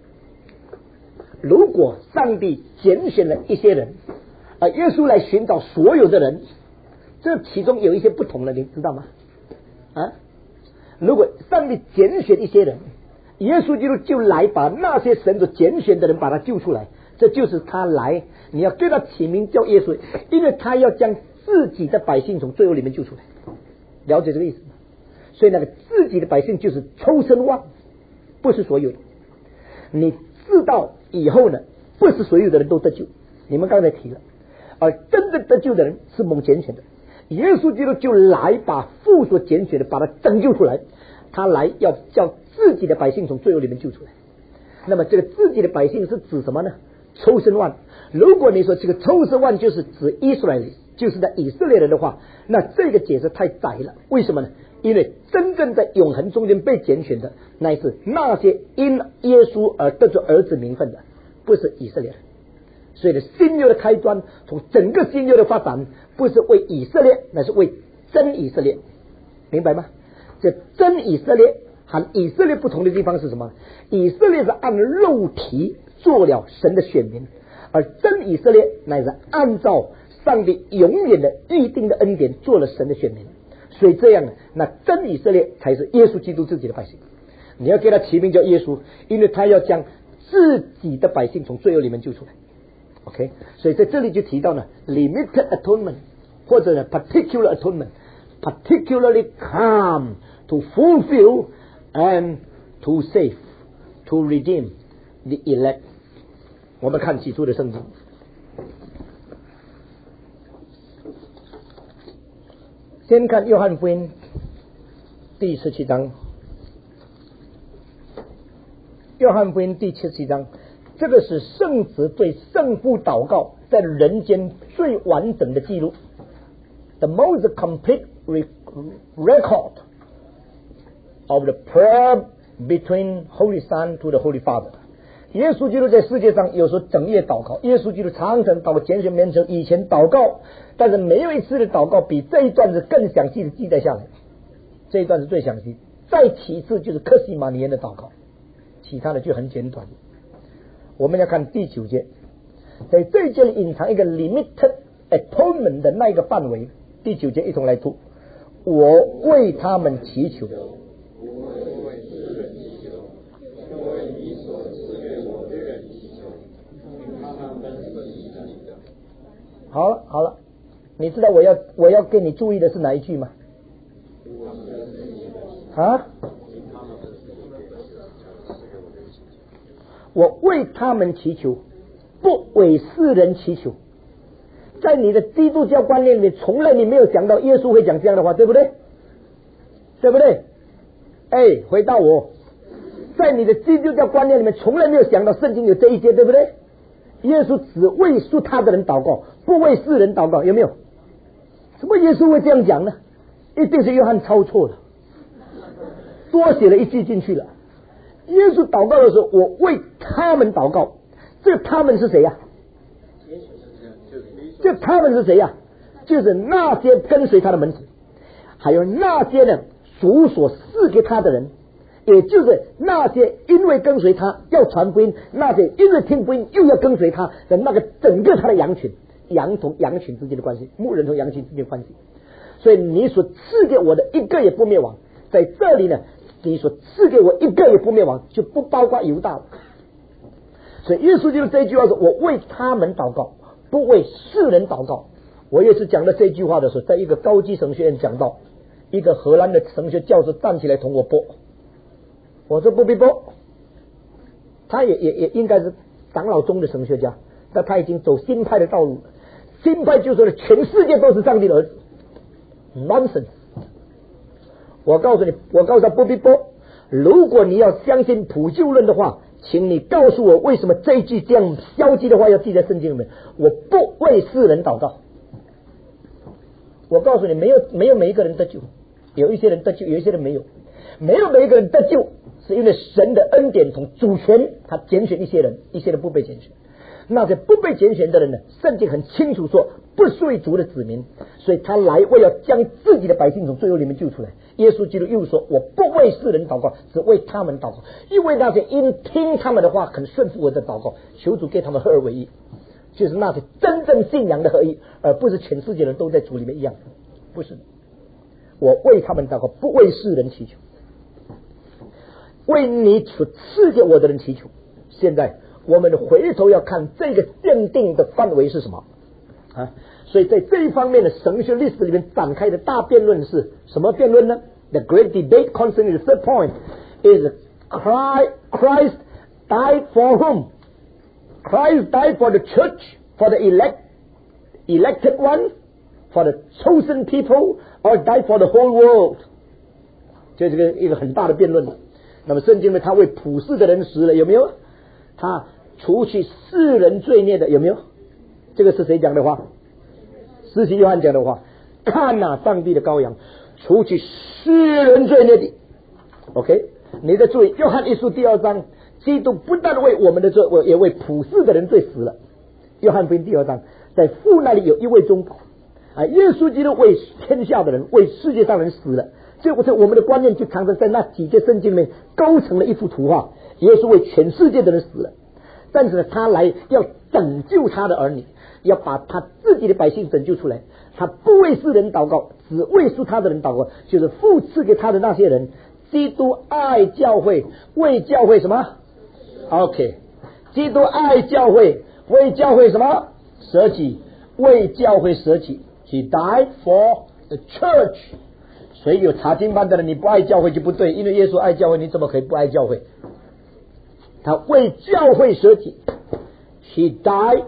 如果上帝拣选了一些人，耶稣来寻找所有的人，这其中有一些不同的，你知道吗？如果上帝拣选一些人，耶稣基督就来把那些神所拣选的人把他救出来，这就是他来，你要对他起名叫耶稣，因为他要将自己的百姓从罪恶里面救出来。了解这个意思吗？所以那个自己的百姓就是抽身万，不是所有的。你知道以后呢，不是所有的人都得救，你们刚才提了，而真正得救的人是蒙拣选的。 耶稣基督就来把父所拣选的把他拯救出来，他来要叫自己的百姓从罪恶里面救出来。那么这个自己的百姓是指什么呢？chosen one。如果你说这个chosen one就是指以色列，就是在以色列人的话，那这个解释太窄了。为什么呢？因为真正在永恒中间被拣选的，乃是那些因耶稣而得着儿子名分的，不是以色列人。所以呢，新约的开端，从整个新约的发展，不是为以色列，乃是为真以色列，明白吗？这真以色列和以色列不同的地方是什么？以色列是按肉体做了神的选民，而真以色列乃是按照上帝永远的预定的恩典做了神的选民。所以这样呢，那真以色列才是耶稣基督自己的百姓。你要给他起名叫耶稣，因为他要将自己的百姓从罪恶里面救出来。OK， 所以在这里就提到呢 limited atonement 或者呢 particular atonement, particularly come to fulfill and to save, to redeem the elect。 我们看起初的圣经，先看约翰福音第17章。约翰福音第17章，这个是圣子对圣父祷告在人间最完整的记录， the most complete record of the prayer between Holy Son to the Holy Father。 耶稣基督在世界上有时候整夜祷告，耶稣基督常常祷拣选免成以前祷告，但是没有一次的祷告比这一段是更详细的记载下来，这一段是最详细。再其次就是客西马尼园的祷告，其他的就很简短。我们要看第9节，在这一节里隐藏一个 limited atonement 的那一个范围。第9节一同来读：我为他们祈求。好了好了，你知道我要给你注意的是哪一句吗？啊？我为他们祈求，不为世人祈求。在你的基督教观念里，从来你没有讲到耶稣会讲这样的话，对不对？对不对？哎，回答我，在你的基督教观念里面，从来没有想到圣经有这一节，对不对？耶稣只为属他的人祷告，不为世人祷告，有没有？怎么耶稣会这样讲呢？一定是约翰抄错了，多写了一句进去了。耶稣祷告的时候，我为他们祷告，这个他们是谁呀？这他们是谁呀？就是那些跟随他的门徒，还有那些呢主所赐给他的人，也就是那些因为跟随他要传福音，那些因为听福音又要跟随他的那个整个他的羊群，羊同羊群之间的关系，牧人同羊群之间的关系。所以你所赐给我的一个也不灭亡，在这里呢，你所赐给我一个也不灭亡，就不包括犹大了。所以耶稣就是这一句话说：我为他们祷告，不为世人祷告。我也是讲了这句话的时候，在一个高级神学院讲到，一个荷兰的神学教授站起来同我播，我说不必播，他也应该是长老中的神学家，但他已经走新派的道路了。新派就说了全世界都是上帝的儿子 ，nonsense。我告诉他不必播。如果你要相信普救论的话，请你告诉我为什么这一句这样消极的话要记在圣经里面。我不为世人祷告。我告诉你，没有每一个人得救，有一些人得救，有一些人没有。没有每一个人得救，是因为神的恩典同主权，他拣选一些人，一些人不被拣选。那些不被拣选的人呢，圣经很清楚说不属于主的子民，所以他来为了将自己的百姓从罪恶里面救出来。耶稣基督又说：我不为世人祷告，只为他们祷告，因为那些因听他们的话肯顺服我的祷告，求主给他们合而为一，就是那些真正信仰的合一，而不是全世界人都在主里面一样，不是。我为他们祷告，不为世人祈求，为你所赐给我的人祈求。现在我们回头要看这个限定的范围是什么啊？所以在这一方面的神学历史里面展开的大辩论是什么辩论呢？ The great debate concerning the third point is Christ died for whom? Christ died for the church, for the elected one, for the chosen people or die for the whole world？ 就这个一个很大的辩论。那么圣经呢，他为普世的人死了，有没有？他除去世人罪孽的，有没有？这个是谁讲的话？施洗约翰讲的话。看哪，上帝的羔羊，除去世人罪孽的。OK， 你的注意，约翰一书第2章，基督不但为我们的罪，也为普世的人罪死了。约翰福音第2章，在父那里有一位中保啊，耶稣基督为天下的人，为世界上人死了。这我们的观念就常常在那几节圣经里面构成了一幅图画。耶稣为全世界的人死了，但是呢，他来要拯救他的儿女，要把他自己的百姓拯救出来。他不为世人祷告，只为属他的人祷告，就是父赐给他的那些人。基督爱教会，为教会什么 ？OK， 基督爱教会，为教会什么？舍己，为教会舍己。He died for the church。所以有查经班的人，你不爱教会就不对，因为耶稣爱教会，你怎么可以不爱教会？他为教会舍己。He died,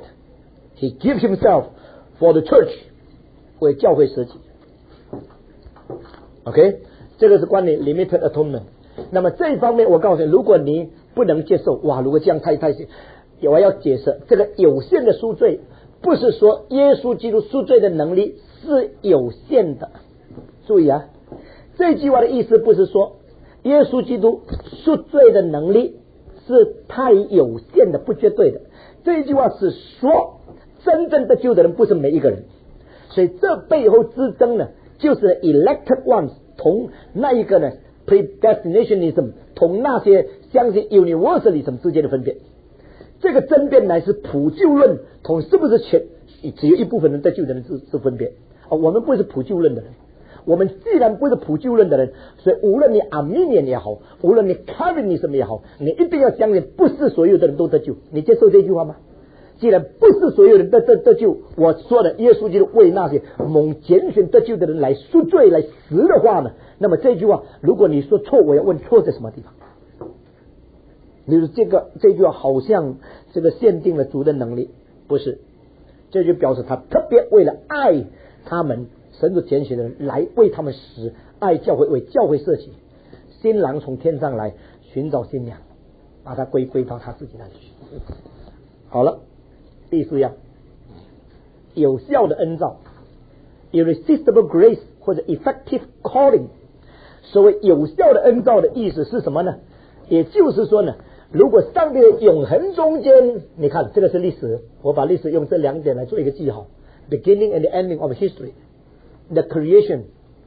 he gave himself for the church， 为教会舍己。OK， 这个是关于 limited atonement。那么这一方面，我告诉你，如果你不能接受，哇，如果这样太我要解释，这个有限的赎罪，不是说耶稣基督赎罪的能力是有限的。注意啊，这句话的意思不是说耶稣基督赎罪的能力是太有限的，不绝对的。这一句话是说，真正得救的人不是每一个人。所以这背后之争呢，就是 elected ones 同那一个呢 predestinationism 同那些相信 universalism 之间的分别。这个争辩乃是普救论同是不是只有一部分人得救的人是分别。我们不是普救论的人。我们既然不是普救论的人，所以无论你 Arminian 也好，无论你 Calvinism 也好，你一定要相信不是所有的人都得救。你接受这句话吗？既然不是所有人得救，我说的耶稣基督为那些蒙拣选得救的人来赎罪来死的话呢，那么这句话如果你说错，我要问错在什么地方？你说这句话好像这个限定了主的能力，不是，这就表示他特别为了爱他们神所拣选的人来为他们死，爱教会，为教会设计。新郎从天上来寻找新娘，把他归到他自己那里去。好了，第4样，有效的恩召 irresistible grace 或者 effective calling。所谓有效的恩召的意思是什么呢？也就是说呢，如果上帝的永恒中间，你看这个是历史，我把历史用这2点来做一个记号， beginning and the ending of history，the creation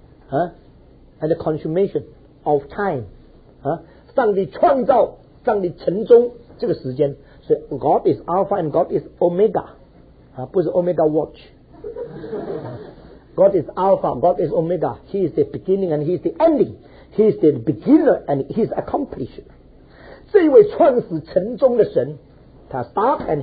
and the consummation of time，上帝创造，上帝成终这个时间。所以 God is Alpha and God is Omega，不是 Omega Watch。God is Alpha, God is Omega. He is the beginning and He is the ending. He is the beginner and He is accomplished. 这一位创始成终的神，他 start and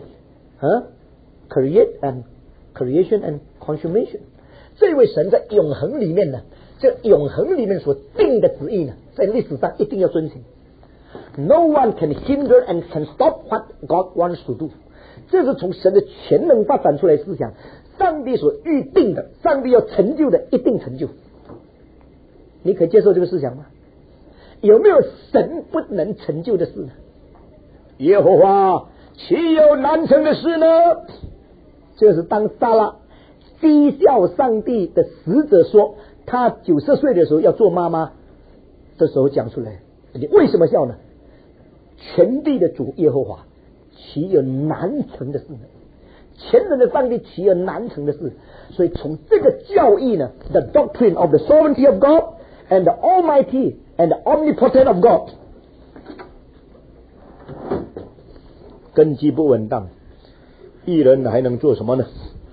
creation and consummation。这一位神在永恒里面呢，这永恒里面所定的旨意呢，在历史上一定要遵行。No one can hinder and can stop what God wants to do。这是从神的全能发展出来的思想，上帝所预定的，上帝要成就的一定成就。你可以接受这个思想吗？有没有神不能成就的事呢？耶和华岂有难成的事呢？这是当撒拉讥笑上帝的使者说他90岁的时候要做妈妈，这时候讲出来。你为什么笑呢？全地的主耶和华岂有难成的事呢？全能的上帝岂有难成的事？所以从这个教义呢 ，the doctrine of the sovereignty of God and the Almighty and the omnipotent of God， 根基不稳当，艺人还能做什么呢？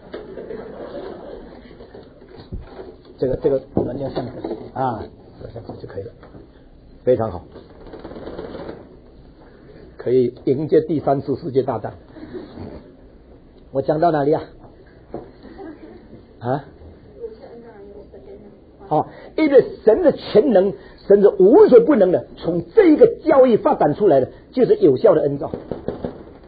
这个我们要上啊，就可以了，非常好，可以迎接第3次世界大战。我讲到哪里啊？因为神的全能，神是无所不能的，从这一个教义发展出来的就是有效的恩召。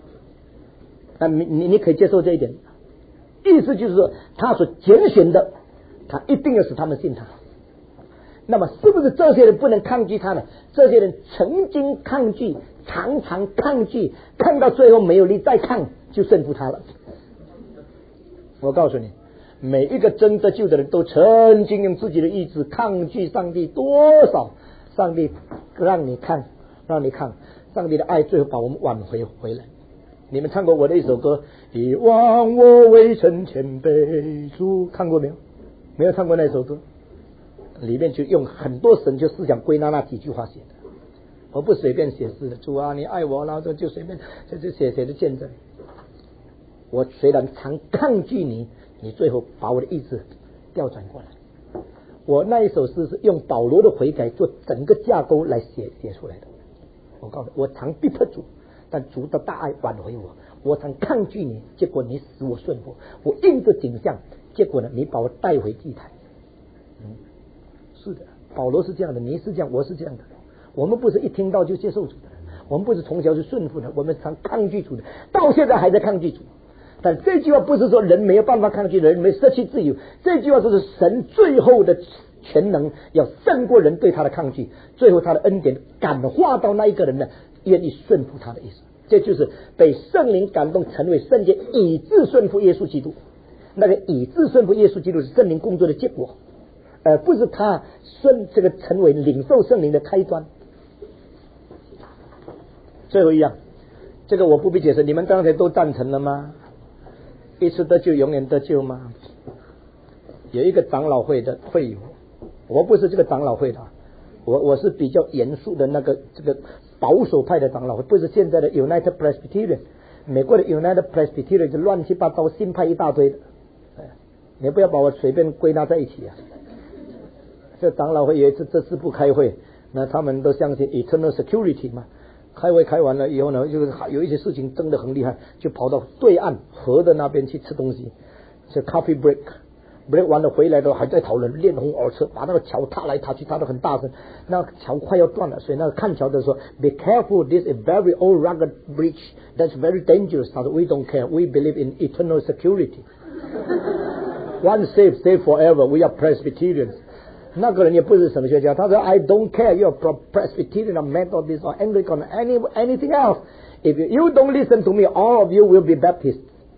你可以接受这一点，意思就是说他所拣选的他一定要使他们信他。那么是不是这些人不能抗拒他呢？这些人曾经抗拒，常常抗拒，抗到最后没有力再抗，就胜负他了。我告诉你，每一个真得救的人都曾经用自己的意志抗拒上帝多少，上帝让你看，上帝的爱最后把我们挽回回来。你们唱过我的一首歌，以往我未曾谦卑主，看过没有？没有唱过那首歌，里面就用很多神学思想归纳那几句话写的。我不随便写诗的，主啊你爱我，然后就随便就写的见证。我虽然常抗拒你，你最后把我的意志调转过来。我那一首诗是用保罗的悔改做整个架构来写出来的。我告诉你，我常逼迫主，但主的大爱挽回我。我常抗拒你，结果你使我顺服。我应着景象，结果呢，你把我带回祭坛。是的，保罗是这样的，你是这样，我是这样的。我们不是一听到就接受主的，我们不是从小就顺服的，我们常抗拒主的，到现在还在抗拒主。但这句话不是说人没有办法抗拒，人没失去自由，这句话就是神最后的全能要胜过人对他的抗拒，最后他的恩典感化到那一个人呢，愿意顺服他的意思。这就是被圣灵感动成为圣洁，以致顺服耶稣基督。那个以致顺服耶稣基督是圣灵工作的结果，不是他成为领受圣灵的开端。最后一样，这个我不必解释，你们刚才都赞成了吗？一次得救永远得救吗？有一个长老会的会友，我不是这个长老会的，我是比较严肃的这个保守派的长老会，不是现在的 United Presbyterian。 美国的 United Presbyterian 就乱七八糟新派一大堆的，你不要把我随便归纳在一起啊。这长老会有一次这次不开会，那他们都相信 Eternal Security 嘛，开会开完了以后呢，就是有一些事情争得很厉害，就跑到对岸河的那边去吃东西，是 coffee break 完了回来都还在讨论，面红耳赤，把那个桥踏来踏去，踏得很大声，那个桥快要断了，所以那个看桥的说 Be careful, this is a very old rugged bridge that's very dangerous. 他说 We don't care, we believe in eternal security. One saved, saved forever. We are Presbyterians. 那个人也不是神学家，他说 I don't care, you're Presbyterian or Methodist or Anglican or anything else. If you don't listen to me, all of you will be Baptist.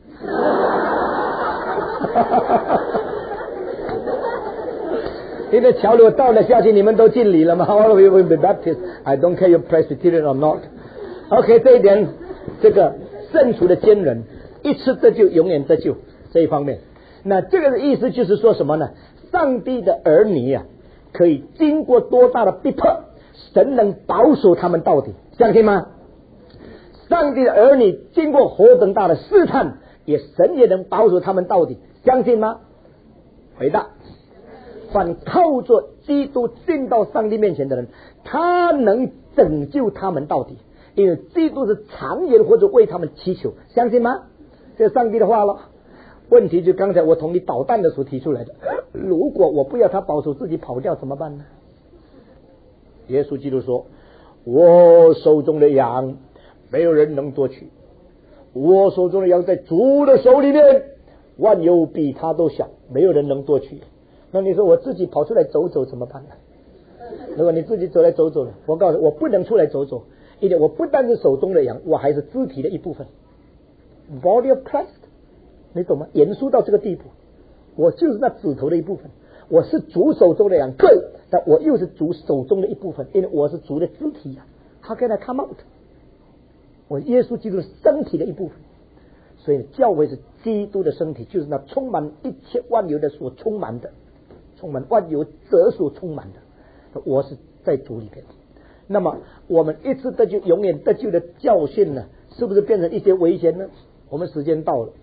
因为桥流到了下去，你们都敬礼了嘛 ？All of you will be Baptist. I don't care you Presbyterian or not. OK， 这一点，这个圣徒的坚韧，一次得救，永远得救这一方面。那这个的意思就是说什么呢？上帝的儿女啊，可以经过多大的逼迫，神能保守他们到底，相信吗？上帝的儿女经过何等大的试探，神也能保守他们到底，相信吗？回答。凡靠着基督进到上帝面前的人，他能拯救他们到底，因为基督是常言或者为他们祈求，相信吗？这是上帝的话了。问题就刚才我同你捣蛋的时候提出来的，如果我不要他保守自己跑掉怎么办呢？耶稣基督说，我手中的羊没有人能夺取，我手中的羊在主的手里面，万有比他都小，没有人能夺取。那你说我自己跑出来走走怎么办呢？如果你自己走来走走了，我告诉你，我不能出来走走，因为我不但是手中的羊，我还是肢体的一部分 ，Body of Christ， 你懂吗？严肃到这个地步，我就是那指头的一部分，我是主手中的羊，对，但我又是主手中的一部分，因为我是主的肢体啊。How can I come out？ 我耶稣基督身体的一部分，所以教会是基督的身体，就是那充满一切万有的所充满的。充满万有者所充满的，我是在主里边。那么我们一次得救永远得救的教训呢，是不是变成一些危险呢？我们时间到了，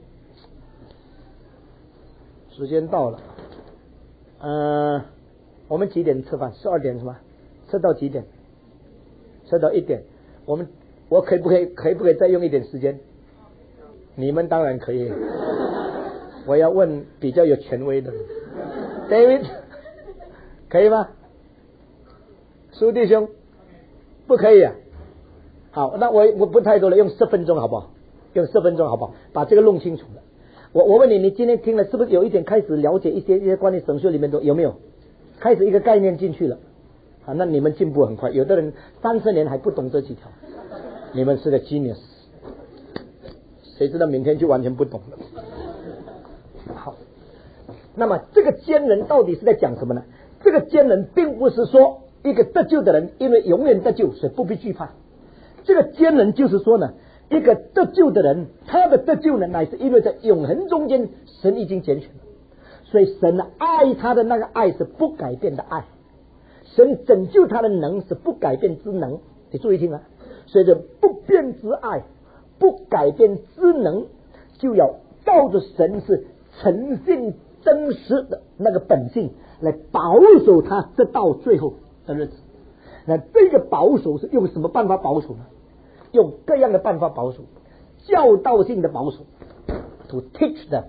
我们几点吃饭？12点是吗？吃到几点？吃到1点。我可不可以再用一点时间？你们当然可以。我要问比较有权威的David， 可以吗？苏弟兄，不可以啊。好，那我不太多了，用10分钟好不好？用10分钟好不好？把这个弄清楚了。 我问你，你今天听了是不是有一点开始了解一些关于神学里面的有没有？开始一个概念进去了啊，那你们进步很快。有的人30年还不懂这几条，你们是个 genius， 谁知道明天就完全不懂了。好，那么这个奸人到底是在讲什么呢？这个奸人并不是说一个得救的人因为永远得救所以不必惧怕，这个奸人就是说呢，一个得救的人，他的得救呢乃是因为在永恒中间神已经拣选了，所以神爱他的那个爱是不改变的爱，神拯救他的能是不改变之能。你注意听啊，所以这不变之爱，不改变之能，就要照着神是诚信真实的那个本性来保守他直到最后的日子。那这个保守是用什么办法保守呢？用各样的办法保守，教导性的保守 to teach them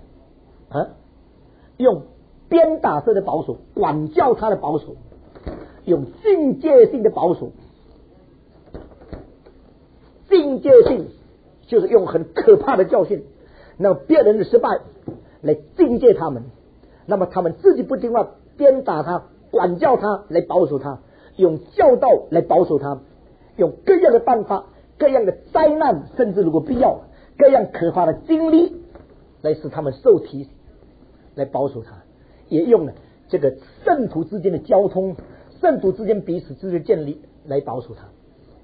用鞭打式的保守，管教他的保守，用境界性的保守。境界性就是用很可怕的教训，让别人的失败来境界他们，那么他们自己不听话，鞭打他，管教他来保守他，用教导来保守他，用各样的办法，各样的灾难，甚至如果必要各样可怕的经历来使他们受提醒，来保守他，也用了这个圣徒之间的交通，圣徒之间彼此之间的建立来保守他。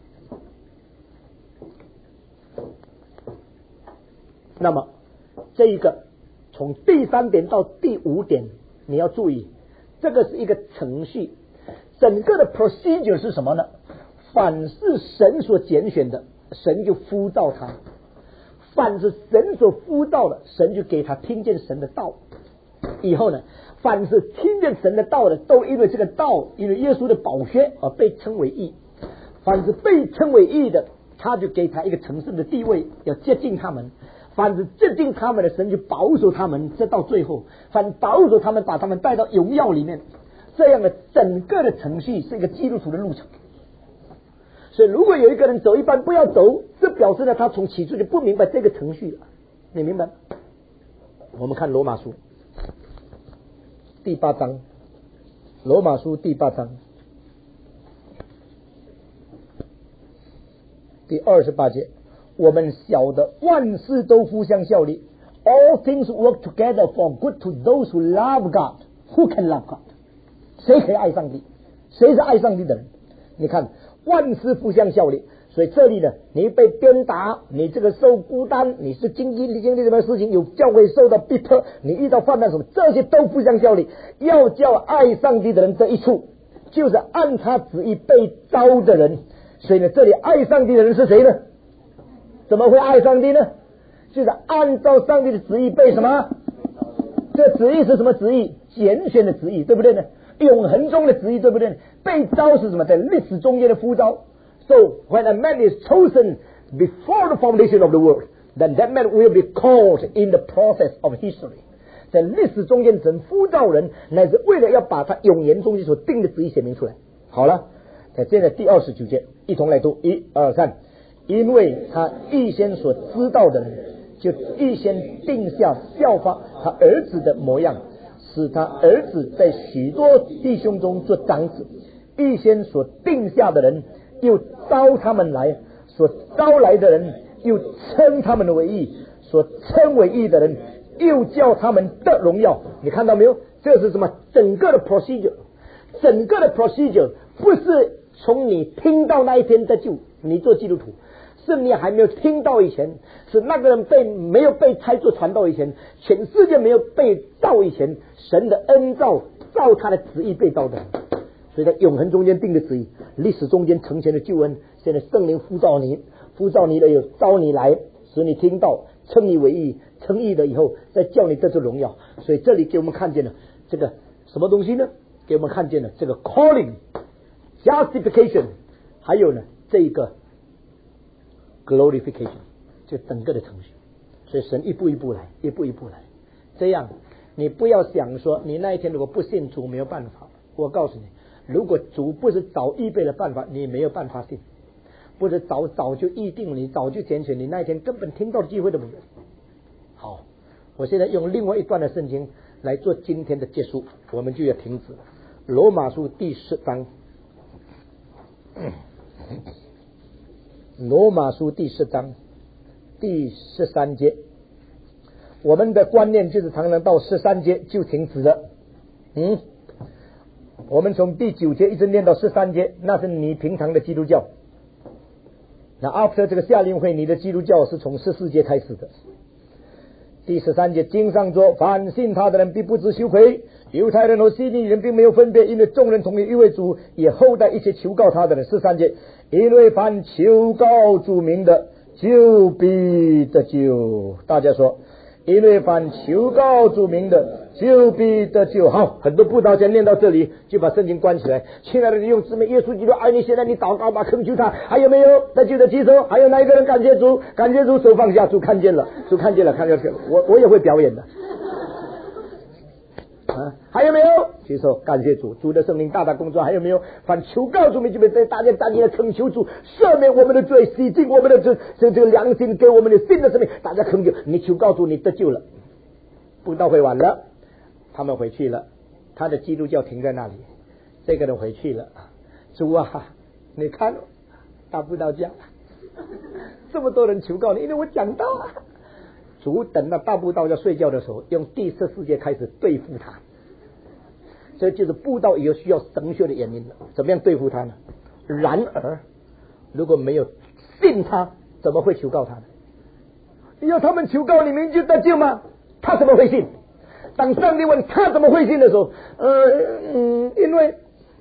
那么这一个从第3点到第5点你要注意，这个是一个程序，整个的 procedure 是什么呢？凡是神所拣选的，神就呼召他，凡是神所呼召的，神就给他听见神的道。以后呢，凡是听见神的道的，都因为这个道，因为耶稣的宝血而被称为义。凡是被称为义的，他就给他一个成圣的地位，要接近他们。凡是接近他们的，神就保守他们，直到最后。凡保守他们，把他们带到荣耀里面。这样的整个的程序是一个基督徒的路程。所以如果有一个人走一半不要走，这表示呢他从起初就不明白这个程序了。你明白吗？我们看罗马书第8章，罗马书第8章第28节，我们晓得万事都互相效力， all things work together for good to those who love God. Who can love God? 谁可以爱上帝？谁是爱上帝的人？你看万事互相效力，所以这里呢，你被鞭打，你这个受孤单，你是经历什么事情，有教会受到逼迫，你遇到患难什么，这些都互相效力，要叫爱上帝的人得益处，就是按他旨意被召的人。所以呢，这里爱上帝的人是谁呢？怎么会爱上帝呢？就是按照上帝的旨意被什么？这旨意是什么旨意？拣选的旨意，对不对呢？永恒中的旨意，对不对呢？被召是什么？在历史中间的呼召。So when a man is chosen before the foundation of the world, then that man will be called in the process of history. 在历史中间神呼召人，乃是为了要把他永远中间所定的旨意显明出来。好了，现在第29节一同来读，1、2、3。因为他预先所知道的人，就预先定下效法他儿子的模样，使他儿子在许多弟兄中做长子。预先所定下的人，又招他们来，所招来的人又称他们为义，所称为义的人又叫他们得荣耀。你看到没有？这是什么？整个的 procedure， 整个的 procedure 不是从你听到那一天得救，你做基督徒，是你还没有听到以前，是那个人没有被差做传道以前，全世界没有被造以前，神的恩照他的旨意被造的。所以在永恒中间定的旨意，历史中间成全的救恩，现在圣灵呼召你的有招你来，使你听到，称你为义，称义了以后再叫你得着荣耀。所以这里给我们看见了这个什么东西呢？给我们看见了这个 calling justification， 还有呢这一个 glorification， 就整个的程序。所以神一步一步来，一步一步来。这样你不要想说你那一天如果不信主没有办法，我告诉你，如果主不是早预备的办法，你没有办法信，不是早就预定，你早就拣选，你那一天根本听到的机会都没有。好， 我现在用另外一段的圣经来做今天的结束，我们就要停止。罗马书第10章，罗马书第10章第13节，我们的观念就是常常到13节就停止了。我们从第9节一直念到13节，那是你平常的基督教。那 after 这个夏令会，你的基督教是从14节开始的。第13节，经上说，凡信他的人必不知羞愧，犹太人和希利人并没有分别，因为众人同于一位主，也厚待一切求告他的人。13节，因为凡求告主名的，就必得救。大家说，因为凡求告主名的，就必得救。好，很多布道家念到这里就把圣经关起来。亲爱的弟兄姊妹，耶稣基督爱你，现在你祷告吧，恳求他。还有没有得救的举手？还有哪一个人感谢主？感谢主，手放下。主看见了，主看见了，看见了。我也会表演的。还有没有举手？感谢主，主的圣灵大大工作。还有没有？凡求告主名，就被大家站起来恳求主赦免我们的罪，洗净我们的这个良心，给我们的新的生命。大家恳求，你求告主，你得救了。布道会完了，他们回去了，他的基督教停在那里。这个人回去了，主啊，你看大布道家这么多人求告你，因为我讲到啊。主等到大布道家睡觉的时候，用第14节开始对付他。这就是布道也需要神学的原因了。怎么样对付他呢？然而，如果没有信他，怎么会求告他呢？要他们求告你们就得救吗？他怎么会信？当上帝问他怎么会信的时候，因为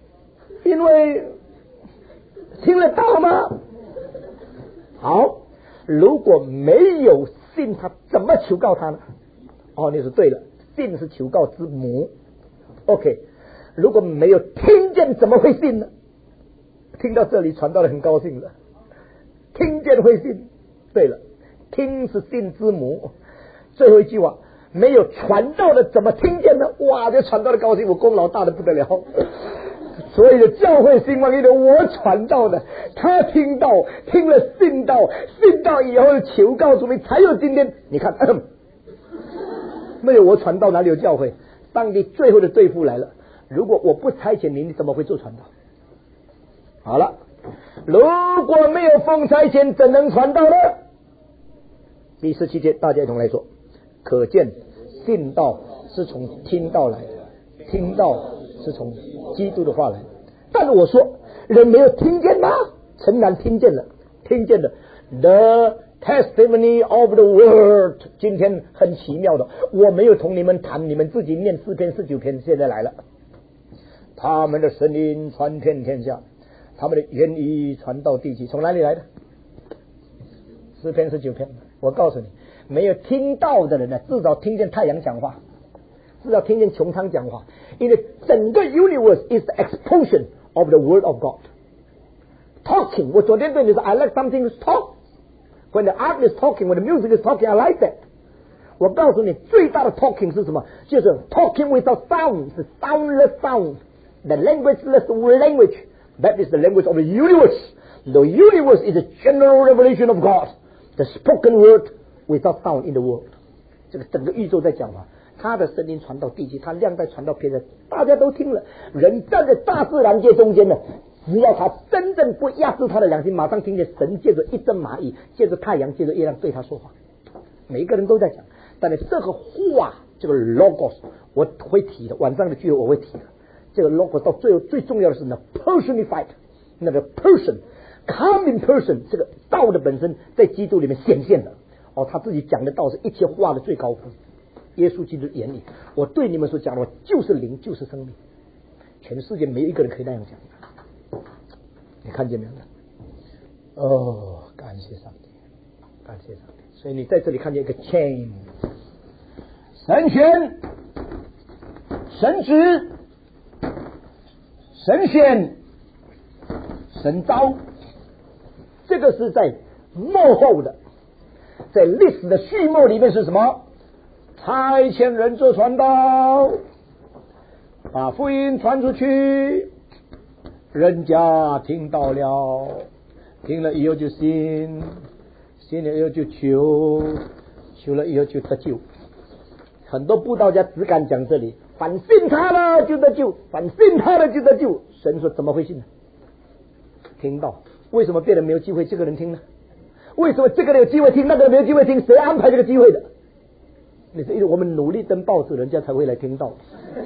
听得到吗？好，如果没有信他，怎么求告他呢？你是对了，信是求告之母。OK， 如果没有听见，怎么会信呢？听到这里，传道人很高兴了，听见会信。对了，听是信之母。最后一句话，没有传道的怎么听见呢？哇，这传道的高兴，我功劳大的不得了。所以的教会兴旺，因为我传道的，他听到，听了信道，信道以后求告主名，才有今天。你看，没有我传道，哪里有教会？上帝最后的对付来了。如果我不差遣你，你怎么会做传道？好了，如果没有奉差遣，怎能传道呢？第17节，大家一同来说。可见信道是从听道来的，听道是从基督的话来的。但是我说，人没有听见吗？诚然听见了，听见了。The testimony of the word， 今天很奇妙的，我没有同你们谈，你们自己念4篇19篇，现在来了。他们的声音传遍天下，他们的言语传到地极。从哪里来的？4篇19篇。我告诉你，没有听到的人呢，至少听见太阳讲话，至少听见穹苍讲话，因为整个 universe is the explosion of the word of God. Talking， 我昨天对你说 I like something to talk. When the art is talking, when the music is talking, I like that. 我告诉你，最大的 talking 是什么？就是 talking without sound， 是 soundless sound. The languageless language. That is the language of the universe. The universe is a general revelation of God.The spoken word without sound in the world， 这个整个宇宙在讲话，他的声音传到地极，他亮带传到别人，大家都听了。人站在大自然界中间呢，只要他真正不压制他的良心，马上听见神借着一阵蚂蚁，借着太阳，借着月亮对他说话。每一个人都在讲，但是这个话，这个 logos 我会提的，晚上的聚会我会提的。这个 logos 到最后最重要的是呢 personified， 那个 person。Come in person， 这个道的本身在基督里面显现的。他自己讲的道是一切话的最高峰。耶稣基督眼里，我对你们所讲的话就是灵，就是生命。全世界没有一个人可以那样讲。你看见没有？感谢上帝，感谢上帝。所以你在这里看见一个 chain， 神权、神职、神显、神召。这个是在幕后的，在历史的序幕里面是什么？差遣人做传道，把福音传出去，人家听到了，听了以后就信，信了以后就求，求了以后就得救。 很多布道家只敢讲这里，反信他了就得救，反信他了就得救。神说怎么会信呢？听到，为什么别人没有机会，这个人听呢？为什么这个人有机会听，那个人没有机会听？谁安排这个机会的？那是因为我们努力登报纸，人家才会来听到。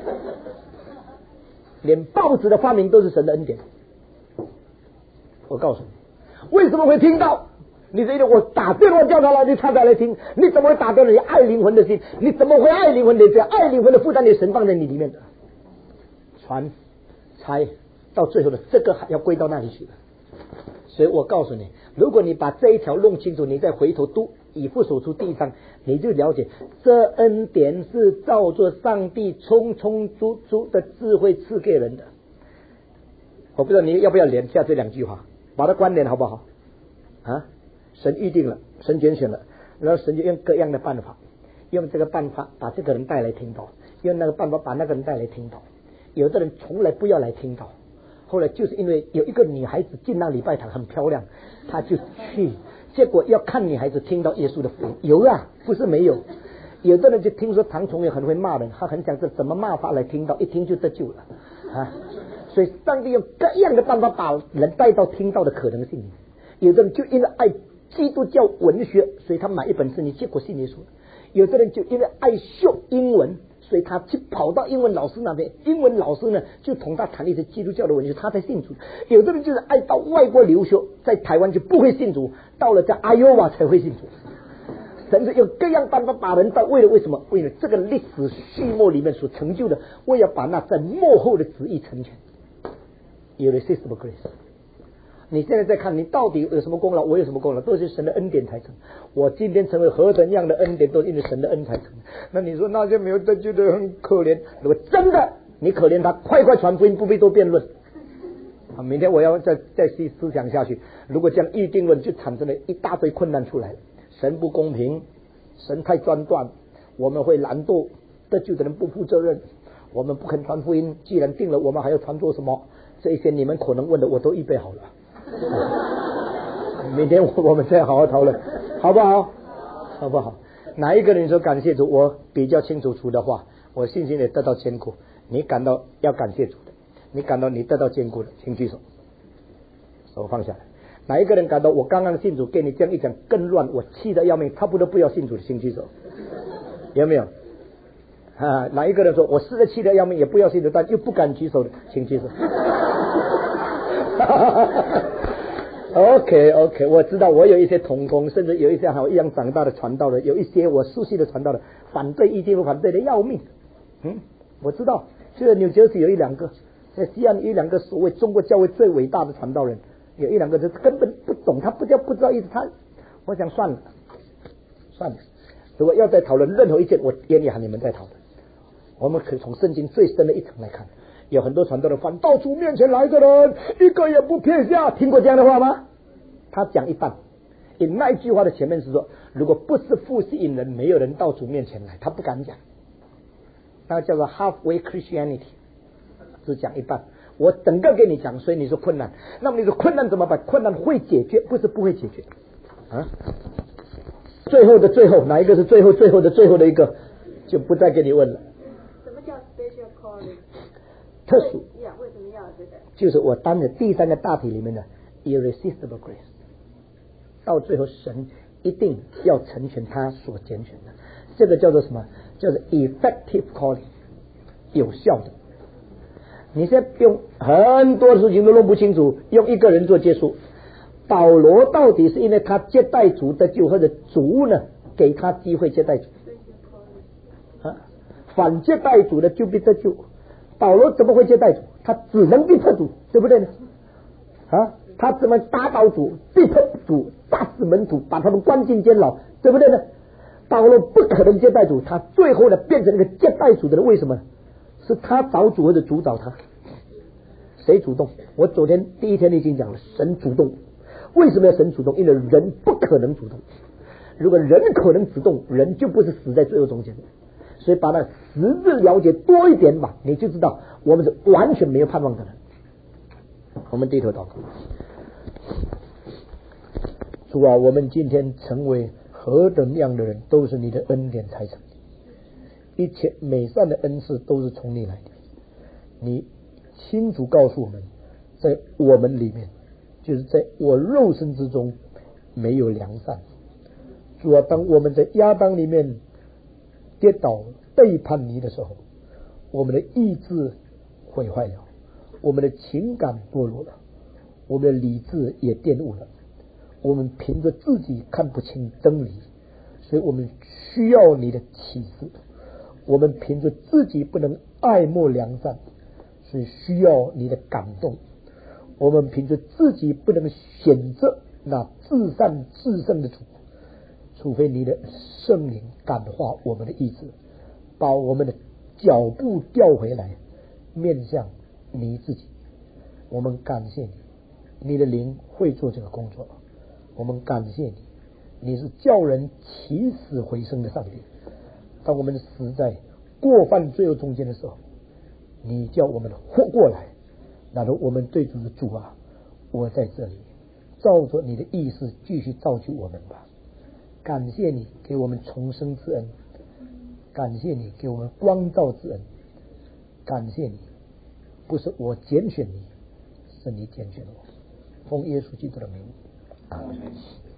连报纸的发明都是神的恩典。我告诉你，为什么会听到？你是因为我打电话叫他了，他才来听。你怎么会打动你爱灵魂的心？你怎么会爱灵魂的？这爱灵魂的负担，你神放在你里面的。传、猜，到最后的这个还要归到那里去的。所以我告诉你，如果你把这一条弄清楚，你再回头读以弗所书第1章，你就了解这恩典是照着上帝充充足足的智慧赐给人的。我不知道你要不要连下这2句话，把它关联好不好啊？神预定了，神拣选了，然后神就用各样的办法，用这个办法把这个人带来听到，用那个办法把那个人带来听到。有的人从来不要来听到，后来就是因为有一个女孩子进那礼拜堂很漂亮，他就去，结果要看女孩子听到耶稣的福音。有啊，不是没有。有的人就听说唐崇也很会骂人，他很想这怎么骂法来听到，一听就得救了啊！所以上帝用各样的办法把人带到听到的可能性。有的人就因为爱基督教文学，所以他买一本圣经，结果信耶稣。有的人就因为爱秀英文，所以他去跑到英文老师那边，英文老师呢就同他谈一些基督教的文学，他才信主。有的人就是爱到外国留学，在台湾就不会信主，到了在阿尤瓦才会信主。神是用各样办法把人到，为了什么？为了这个历史序幕里面所成就的，我要把那在幕后的旨意成全。Irresistible grace。你现在在看，你到底有什么功劳？我有什么功劳？都是神的恩典才成。我今天成为何等样的恩典，都是因为神的恩才成。那你说那些没有得救的很可怜，如果真的你可怜他，快快传福音，不必多辩论。好，明天我要再思想下去。如果这样预定论，就产生了一大堆困难出来了。神不公平，神太专断，我们会懒惰，得救的人不负责任，我们不肯传福音。既然定了，我们还要传做什么？这一些你们可能问的，我都预备好了。明天我们再好好讨论，好不好？好不好？哪一个人说感谢主？我比较清楚主的话，我信心也得到坚固。你感到要感谢主的，你感到你得到坚固的，请举手，手放下来。哪一个人感到我刚刚信主，给你这样一讲更乱，我气得要命，差不多不要信主的，请举手。有没有？啊，哪一个人说我实在气得要命，也不要信主，但又不敢举手的，请举手。OK， 我知道我有一些同工，甚至有一些和我一样长大的传道的，有一些我熟悉的传道的，反对意见，反对的要命。我知道，就在纽约市有1-2个，在西安有1-2个所谓中国教会最伟大的传道人，有1-2个就根本不懂，他不知道意思，我想算了，如果要再讨论任何一件，我愿意和你们再讨论。我们可以从圣经最深的一层来看。有很多传道人反到主面前来的人，一个也不撇下。听过这样的话吗？他讲一半，那一句话的前面是说，如果不是父吸引人，没有人到主面前来，他不敢讲。那叫做 halfway Christianity， 只讲一半。我整个给你讲，所以你说困难，那么你说困难怎么办？困难会解决，不是不会解决啊。最后的最后，哪一个是最后的一个，就不再给你问了。 什么叫 special calling？ 特殊， 为什么要这个？ 就是我当的第3个大题里面的 irresistible grace， 到最后神一定要成全他所拣选的，这个叫做什么？叫做 effective calling， 有效的。你现在用很多事情都弄不清楚，用一个人做结束。保罗到底是因为他接待主得救，或者主呢给他机会接待主反接待主的就必得救。保罗怎么会接待主？他只能逼迫主，对不对呢？他怎么打倒主、逼迫主、打死门徒，把他们关进监牢，对不对呢？保罗不可能接待主，他最后呢变成一个接待主的人，为什么？是他找主或者主找他？谁主动？我昨天第1天已经讲了，神主动。为什么要神主动？因为人不可能主动。如果人可能主动，人就不是死在罪恶中间的。所以把那实质了解多一点吧，你就知道我们是完全没有盼望的人。我们低头祷告。主啊，我们今天成为何等样的人，都是你的恩典才成。 一切美善的恩赐都是从你来的。你清楚告诉我们，在我们里面，就是在我肉身之中没有良善。主啊，当我们在亚当里面跌倒背叛你的时候，我们的意志毁坏了，我们的情感堕落了，我们的理智也玷污了，我们凭着自己看不清真理，所以我们需要你的启示。我们凭着自己不能爱慕良善，所以需要你的感动。我们凭着自己不能选择那至善至圣的主，除非你的圣灵感化我们的意志，把我们的脚步调回来，面向你自己。我们感谢你，你的灵会做这个工作。我们感谢你，你是叫人起死回生的上帝。当我们死在过犯罪恶中间的时候，你叫我们活过来，然后我们对主的主啊，我在这里，照着你的意思继续造就我们吧。感谢你给我们重生之恩，感谢你给我们光照之恩，感谢你不是我拣选你，是你拣选我。奉耶稣基督的名，阿们。